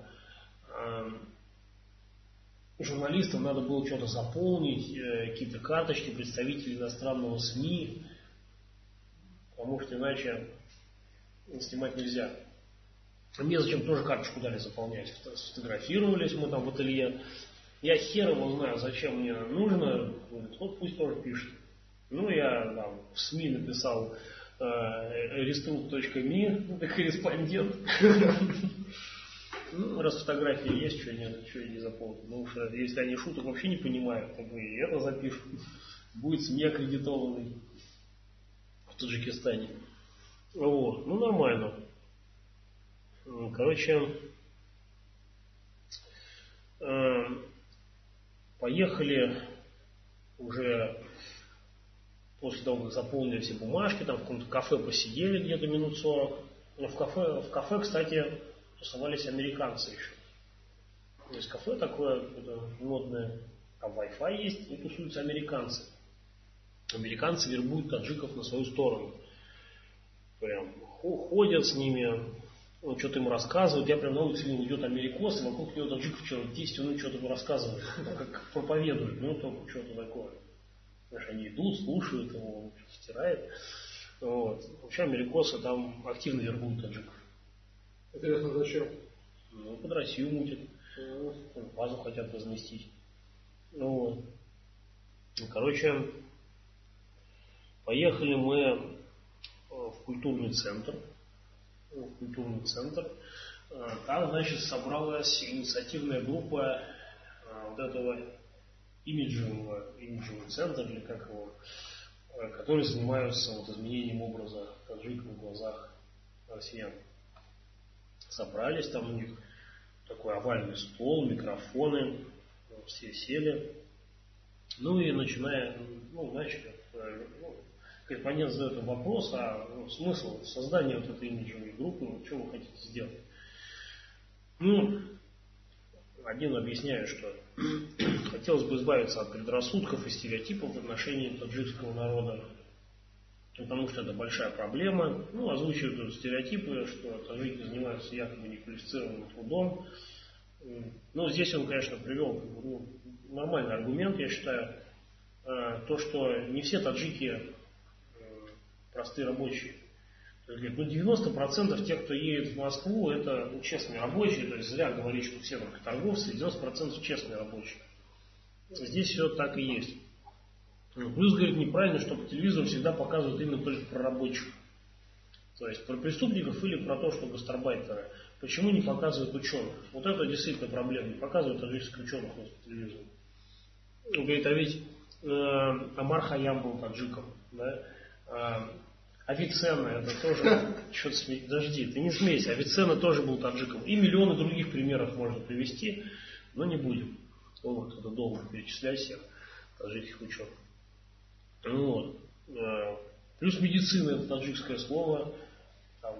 журналистам надо было что-то заполнить, какие-то карточки представителей иностранного СМИ, потому что иначе снимать нельзя. Мне зачем тоже карточку дали заполнять. Сфотографировались мы там в ателье. Я хер его знаю, зачем мне нужно. Говорит, вот пусть тоже пишет. Ну, я там в СМИ написал restruct.me, корреспондент. Ну, раз фотографии есть, что нет, что я не заполнил. Потому что если они шуток вообще не понимают, то мы и это запишут. Будет СМИ аккредитованный в Таджикистане. Вот, ну нормально. Короче, поехали уже после того, как заполнили все бумажки, там в каком-то кафе посидели где-то минут 40. Но в кафе, кстати, тусовались американцы еще. То есть кафе такое модное, там Wi-Fi есть, и тусуются американцы. Американцы вербуют таджиков на свою сторону. Прям ходят с ними, что-то им рассказывают. Я прям на улице видел, идет америкос, и вокруг него таджиков человек 10, он что-то ему рассказывает, как проповедует, только что-то такое. Знаешь, они идут, слушают его, он что-то стирает. Вот. Вообще америкосы там активно вербуют таджиков. Интересно, зачем? Под Россию мутят. Базу хотят разместить. Вот. Короче, поехали мы в культурный центр. Там, значит, собралась инициативная группа вот этого имиджевого центра, или как его, которые занимаются изменением образа таджика в глазах россиян. Собрались, там у них такой овальный стол, микрофоны, все сели. И начиная, корреспондент задает вопрос, смысл создания вот этой имиджевой группы, что вы хотите сделать. Один объясняет, что хотелось бы избавиться от предрассудков и стереотипов в отношении таджикского народа, потому что это большая проблема. Озвучивают стереотипы, что таджики занимаются якобы неквалифицированным трудом. Здесь он, конечно, привел нормальный аргумент, я считаю, то, что не все таджики простые рабочие. То есть, 90% тех, кто едет в Москву, это честные рабочие, то есть зря говорить, что все только торговцы, 90% честные рабочие. Здесь все так и есть. Плюс, говорит, неправильно, что по телевизору всегда показывают именно только про рабочих. То есть про преступников или про то, что гастарбайтеры. Почему не показывают ученых? Вот это действительно проблема. Не показывают таджикских ученых по телевизору. Он говорит, а ведь Омар Хайям был таджиком. Да? Авиценна, это тоже, подожди, ты не смейся, Авиценна тоже был таджиком. И миллионы других примеров можно привести, но не будем. Это долго перечислять всех таджикских ученых. Плюс медицина, это таджикское слово, там,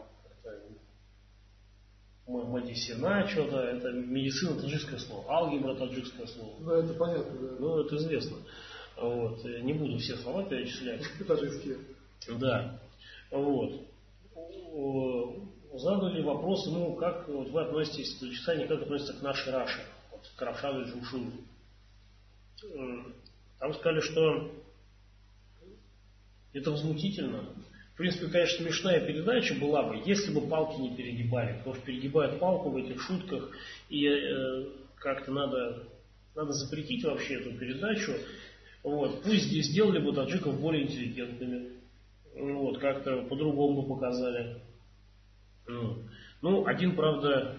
медицина, что-то, это медицина таджикское слово, алгебра таджикское слово. Это понятно, да. Это известно. Не буду все слова перечислять. Таджикские. Да. Задали вопросы, как вы относитесь, таджикистане, как относятся к нашей Раше, к Равшану Джумшуду. Там сказали, что это возмутительно. В принципе, конечно, смешная передача была бы, если бы палки не перегибали. Потому что перегибают палку в этих шутках. И как-то надо запретить вообще эту передачу. Пусть здесь сделали бы таджиков более интеллигентными. Как-то по-другому бы показали. Один, правда,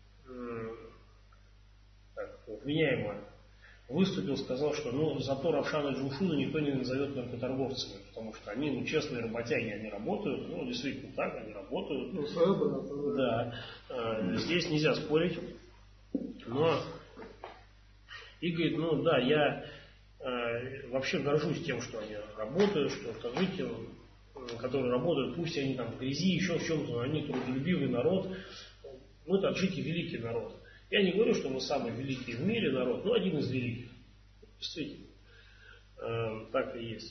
вменяемо выступил, сказал, что зато Равшана Джумшуда никто не назовет наркоторговцами, потому что они, честные работяги, они работают, действительно так, они работают. Да, здесь нельзя спорить. Но и говорит, я вообще горжусь тем, что они работают, что таджики, которые работают, пусть они там в грязи, еще в чем-то, они трудолюбивый народ. Мы таджики великий народ. Я не говорю, что мы самый великий в мире народ, но один из великих. Действительно. Так и есть.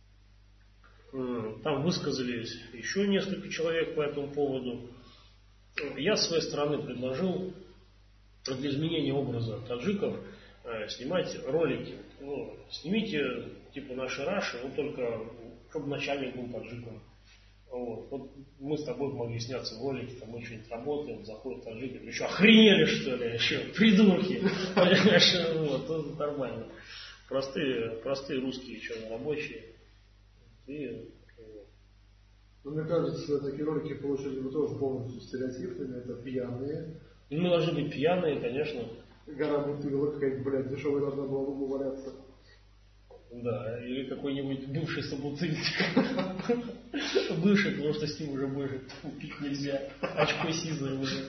Там высказались еще несколько человек по этому поводу. Я с своей стороны предложил для изменения образа таджиков снимать ролики. Снимите типа наши Раши, только чтобы начальник был таджиком. Мы с тобой могли сняться в ролике, мы что-нибудь работаем, заходят таджики, вы что, охренели что ли, еще, придурки, это нормально. Простые русские рабочие. Мне кажется, такие ролики получили бы тоже полностью стереотипными, это пьяные. Мы должны быть пьяные, конечно. Гора бутылок, какая-нибудь, дешевая должна была в углу валяться. Да, или какой-нибудь бывший собутыльник. Бывший, потому что с ним уже больше пить нельзя. Очко сизое уже.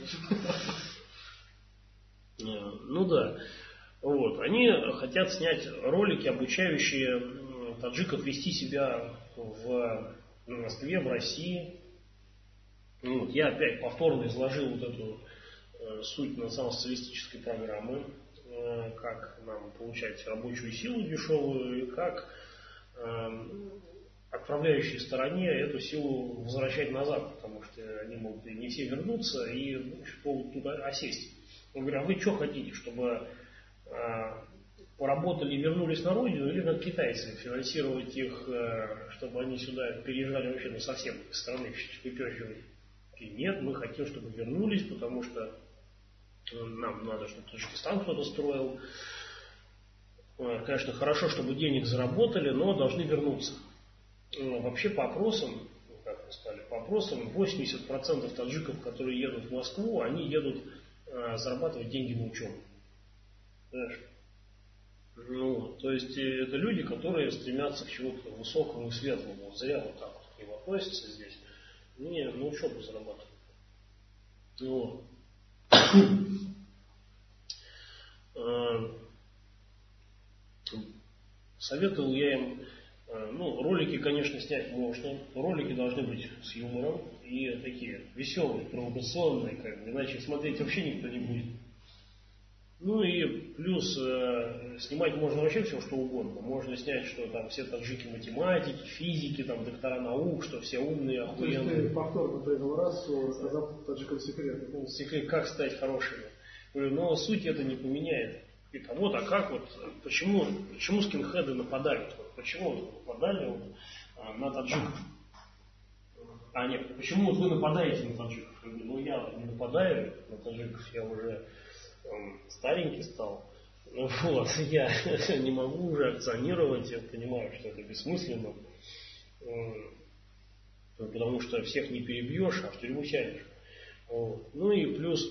Да. Они хотят снять ролики, обучающие таджиков вести себя в Москве, в России. Вот, я опять повторно изложил вот эту суть национал-социалистической программы, как нам получать рабочую силу дешевую и как отправляющей стороне эту силу возвращать назад, потому что они могут и не все вернуться и могут туда осесть. Я говорю, а вы что хотите, чтобы поработали и вернулись на родину, или как китайцы, финансировать их, чтобы они сюда переезжали вообще совсем из страны выпёрживать? И нет, мы хотим, чтобы вернулись, потому что нам надо, чтобы Таджикистан кто-то строил. Конечно, хорошо, чтобы денег заработали, но должны вернуться. Вообще по опросам, как мы сказали, по опросам 80% таджиков, которые едут в Москву, они едут зарабатывать деньги на учебу. Понимаешь? Ну, то есть это люди, которые стремятся к чему-то высокому и светлому. Вот зря вот так вот к ним относятся здесь. Не, на учебу зарабатывают. Вот. Советовал я им, ролики, конечно, снять можно. Ролики должны быть с юмором и такие веселые, провокационные, иначе смотреть вообще никто не будет. Ну и плюс снимать можно вообще все, что угодно. Можно снять, что там все таджики математики, физики, там доктора наук, что все умные, охуенные. То есть ты повторно третьего раз рассказал таджикам секрет. Секрет, как стать хорошими. Но суть это не поменяет. И вот, а как вот, почему скинхеды нападают? Почему нападали на таджиков? А нет, почему вы нападаете на таджиков? Я не нападаю на таджиков, я уже старенький стал. Вот, я не могу уже акционировать, я понимаю, что это бессмысленно. Потому что всех не перебьешь, а в тюрьму сядешь. Вот. Ну и плюс,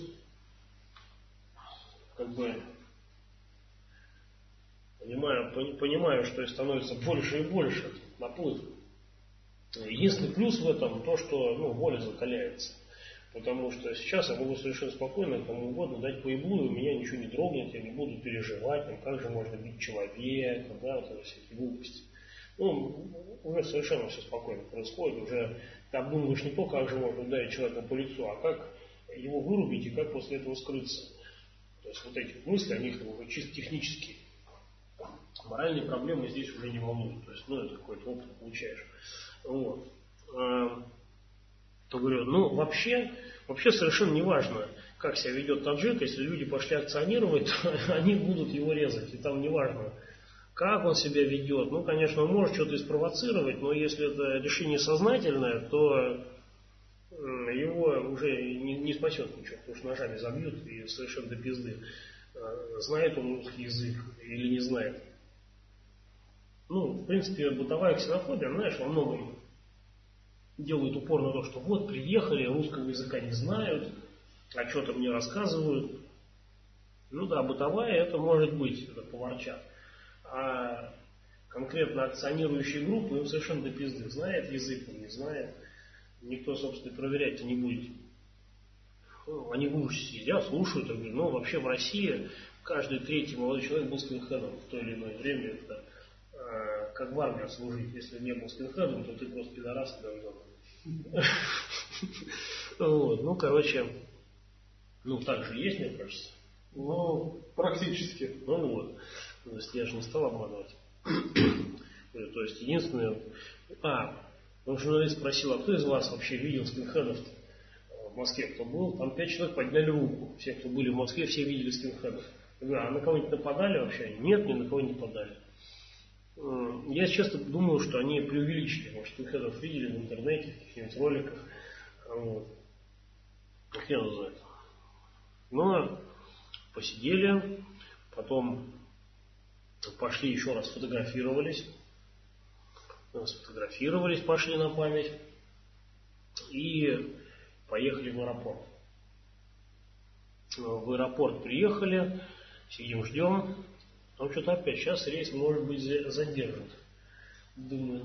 понимаю, что становится больше и больше наплыв. Единственный плюс в этом то, что воля закаляется. Потому что сейчас я могу совершенно спокойно кому угодно дать по еблу, и у меня ничего не дрогнет, я не буду переживать, как же можно бить человека, вот это всякие глупости. Уже совершенно все спокойно происходит, уже ты обдумываешь не то, как же можно ударить человека по лицу, а как его вырубить и как после этого скрыться. То есть вот эти мысли, они уже чисто технические. Моральные проблемы здесь уже не волнуют. То есть, это какой-то опыт получаешь. Вот. То говорю, вообще совершенно не важно, как себя ведет таджик. Если люди пошли акционировать, то они будут его резать. И там не важно, как он себя ведет. Конечно, он может что-то спровоцировать, но если это решение сознательное, то его уже не спасет ничего, потому что ножами забьют и совершенно до пизды. Знает он русский язык или не знает. В принципе, бытовая ксенофобия, знаешь, во многом делают упор на то, что вот приехали, русского языка не знают, а что-то мне рассказывают. Бытовая это может быть, это поворчат. А конкретно акционирующие группы, им совершенно до пизды. Знает язык, он не знает. Никто, собственно, проверять-то не будет. Они в ужасе сидят, слушают. Я говорю, вообще в России каждый третий молодой человек был скинхедом в то или иное время. Это как в армии служить. Если не был скинхедом, то ты просто пидорас и говно. Вот, так же есть, мне кажется. Практически. То есть я же не стал обманывать. То есть единственное... журналист спросил, а кто из вас вообще видел скинхедов в Москве, кто был? Там 5 человек подняли руку. Все, кто были в Москве, все видели скинхедов. Я говорю, а на кого-нибудь нападали вообще? Нет, ни на кого не нападали. Я часто думаю, что они преувеличили. Может, скинхедов видели в интернете, в каких-нибудь роликах. Хрен знает. Посидели, потом пошли еще раз сфотографировались. Пошли на память. И поехали в аэропорт. В аэропорт приехали, сидим, ждем. Там что-то опять, сейчас рейс может быть задержан. Думаю,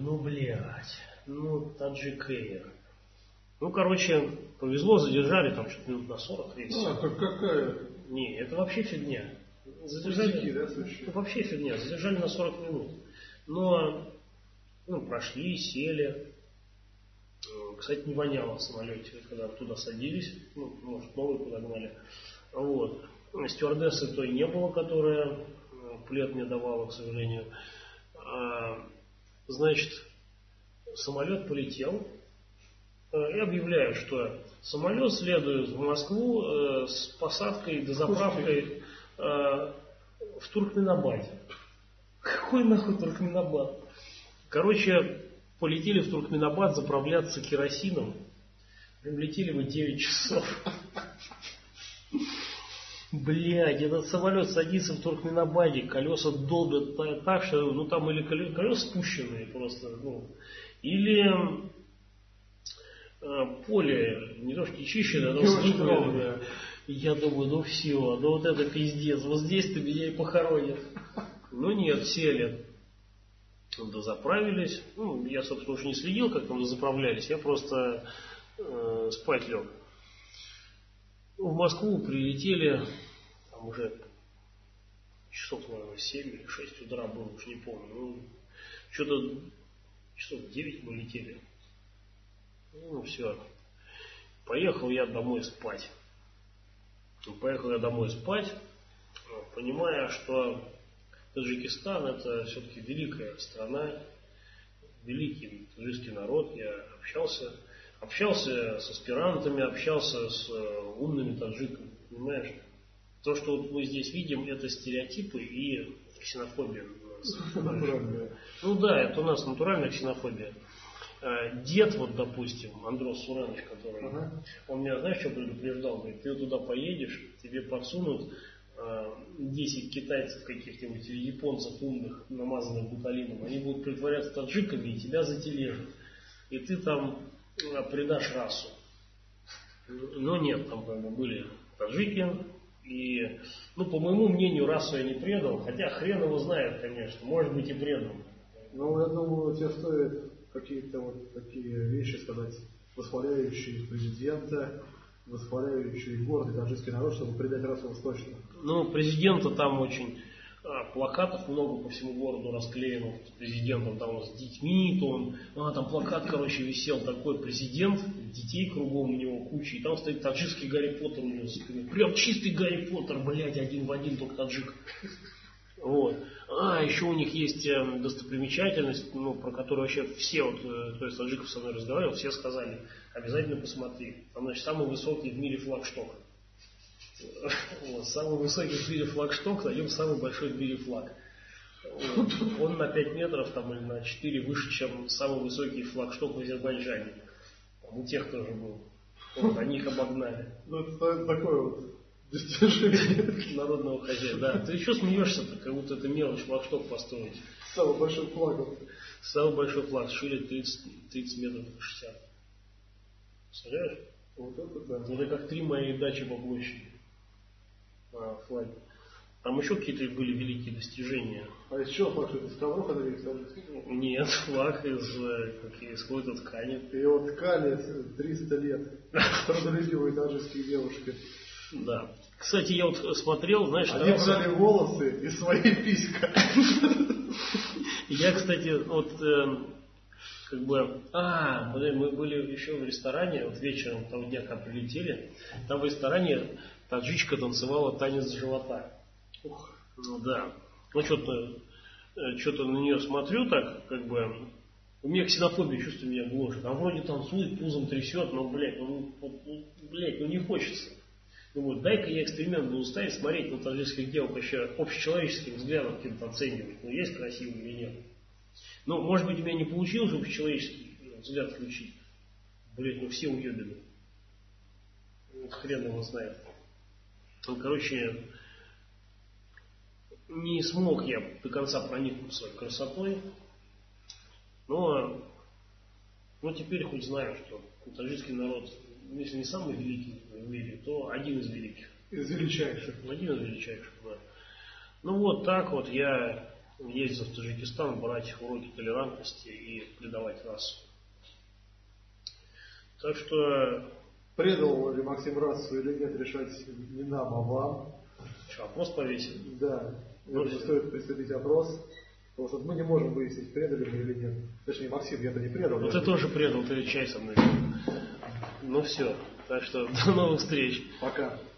Таджик Эйр. Повезло, задержали, там что-то минут на 40 рейс. Какая? Не, это вообще фигня. Задержали, это вообще фигня, задержали на 40 минут. Но, Ну, прошли, сели. Кстати, не воняло в самолете, когда туда садились. Ну, может, новый подогнали. Вот. Стюардессы той не было, которая плед мне давала, к сожалению. Значит, самолет полетел. И объявляют, что самолет следует в Москву с посадкой, дозаправкой в Туркменабаде. Какой нахуй Туркменабад? Короче, полетели в Туркменабад заправляться керосином. Летели мы 9 часов. Блядь, этот самолет садится в Туркменабаде, колеса долбят так, что ну там или колеса спущенные просто, ну, или поле не то что чищено, но строгое. Я думаю, ну все, ну вот это пиздец, вот здесь-то меня и похоронят. Ну нет, сели, дозаправились. Ну, я, собственно, уже не следил, как там дозаправлялись, я просто спать лег. В Москву прилетели, там уже часов, наверное, 7 или 6 утра было, уж не помню. Ну, что-то часов 9 мы летели. Ну, все. Поехал я домой спать. Понимая, что Таджикистан это все-таки великая страна, великий таджикский народ. Я общался с аспирантами, общался с умными таджиками, понимаешь? То, что вот мы здесь видим, это стереотипы и ксенофобия. Ну да, это у нас натуральная ксенофобия. Дед, вот, допустим, Андрос Суранович, который, он меня, знаешь, что предупреждал? Говорит, ты туда поедешь, тебе подсунут 10 китайцев каких-нибудь или японцев умных, намазанных буталином. Они будут притворяться таджиками и тебя затележат. И ты там предашь расу. Но нет, там как бы были таджики. И, ну, по моему мнению, расу я не предал. Хотя хрен его знает, конечно. Может быть и предал. Ну, я думаю, тебе стоит какие-то вот такие вещи сказать, восхваляющие президента, восхваляющие гордый таджикский народ, чтобы предать расу уж точно. Ну, президента там очень плакатов много по всему городу расклеено с президентом, там с детьми, то он, там плакат, короче, висел такой президент, детей кругом у него куча, и там стоит таджикский Гарри Поттер у него за спиной. Прям чистый Гарри Поттер, блядь, один в один, только таджик. Вот. Еще у них есть достопримечательность, ну, про которую вообще все, вот, то есть таджиков со мной разговаривал, все сказали, обязательно посмотри. Там, значит, самый высокий в мире флагшток. Вот, самый высокий в мире флагшток, на нем самый большой в мире флаг. Вот. Он на 5 метров там, или на 4 выше, чем самый высокий флагшток в Азербайджане. Там у тех тоже был. Вот, они их обогнали. Ну, это такое вот достижение народного хозяина. Да. Ты еще смеешься-то, как будто это мелочь флагшток построить. Самый большой флаг. Самый большой флаг, шире 30 метров 60. Представляешь? Вот это да. Это как 3 мои дачи по площади. Флаг. Там еще какие-то были великие достижения. А из чего флаг? Из ковров это весь таджикский? Нет, флаг из какой-то ткани. И вот ткани 300 лет. Трудолюбивые таджикские девушки. Да. Кстати, я вот смотрел, знаешь... Они взяли волосы и свои писька. Я, кстати, вот... Как бы, мы были еще в ресторане, вот вечером того дня, когда прилетели, там в ресторане таджичка танцевала танец живота. Ух. Ну да. Ну что-то на нее смотрю так, как бы, у меня ксенофобия, чувство меня гложет. А вроде танцует, пузом трясет, но, блядь, не хочется. Думаю, дай-ка я эксперимент буду ставить, смотреть на таджикских девок еще общечеловеческим взглядом каким-то оценивать, ну есть красивые или нет. Ну, может быть, у меня не получилось общечеловеческий взгляд включить. Блять, все уебаны. Хрен его знает. Ну, короче, не смог я до конца проникнуть своей красотой. Но теперь хоть знаю, что таджикский народ, если не самый великий в мире, то один из великих. Из величайших. Один из величайших, да. Ну вот так вот я ездил в Таджикистан брать уроки толерантности и предавать расу. Так что... Предал ли Максим расу или нет, решать не нам, а вам. Что, опрос повесил? Да. Стоит приступить опрос. Потому что мы не можем выяснить, предали мы или нет. Точнее, Максим, я-то не предал. Ну ты тоже предал, ты чай со мной пил. Ну все. Так что до новых встреч. Пока.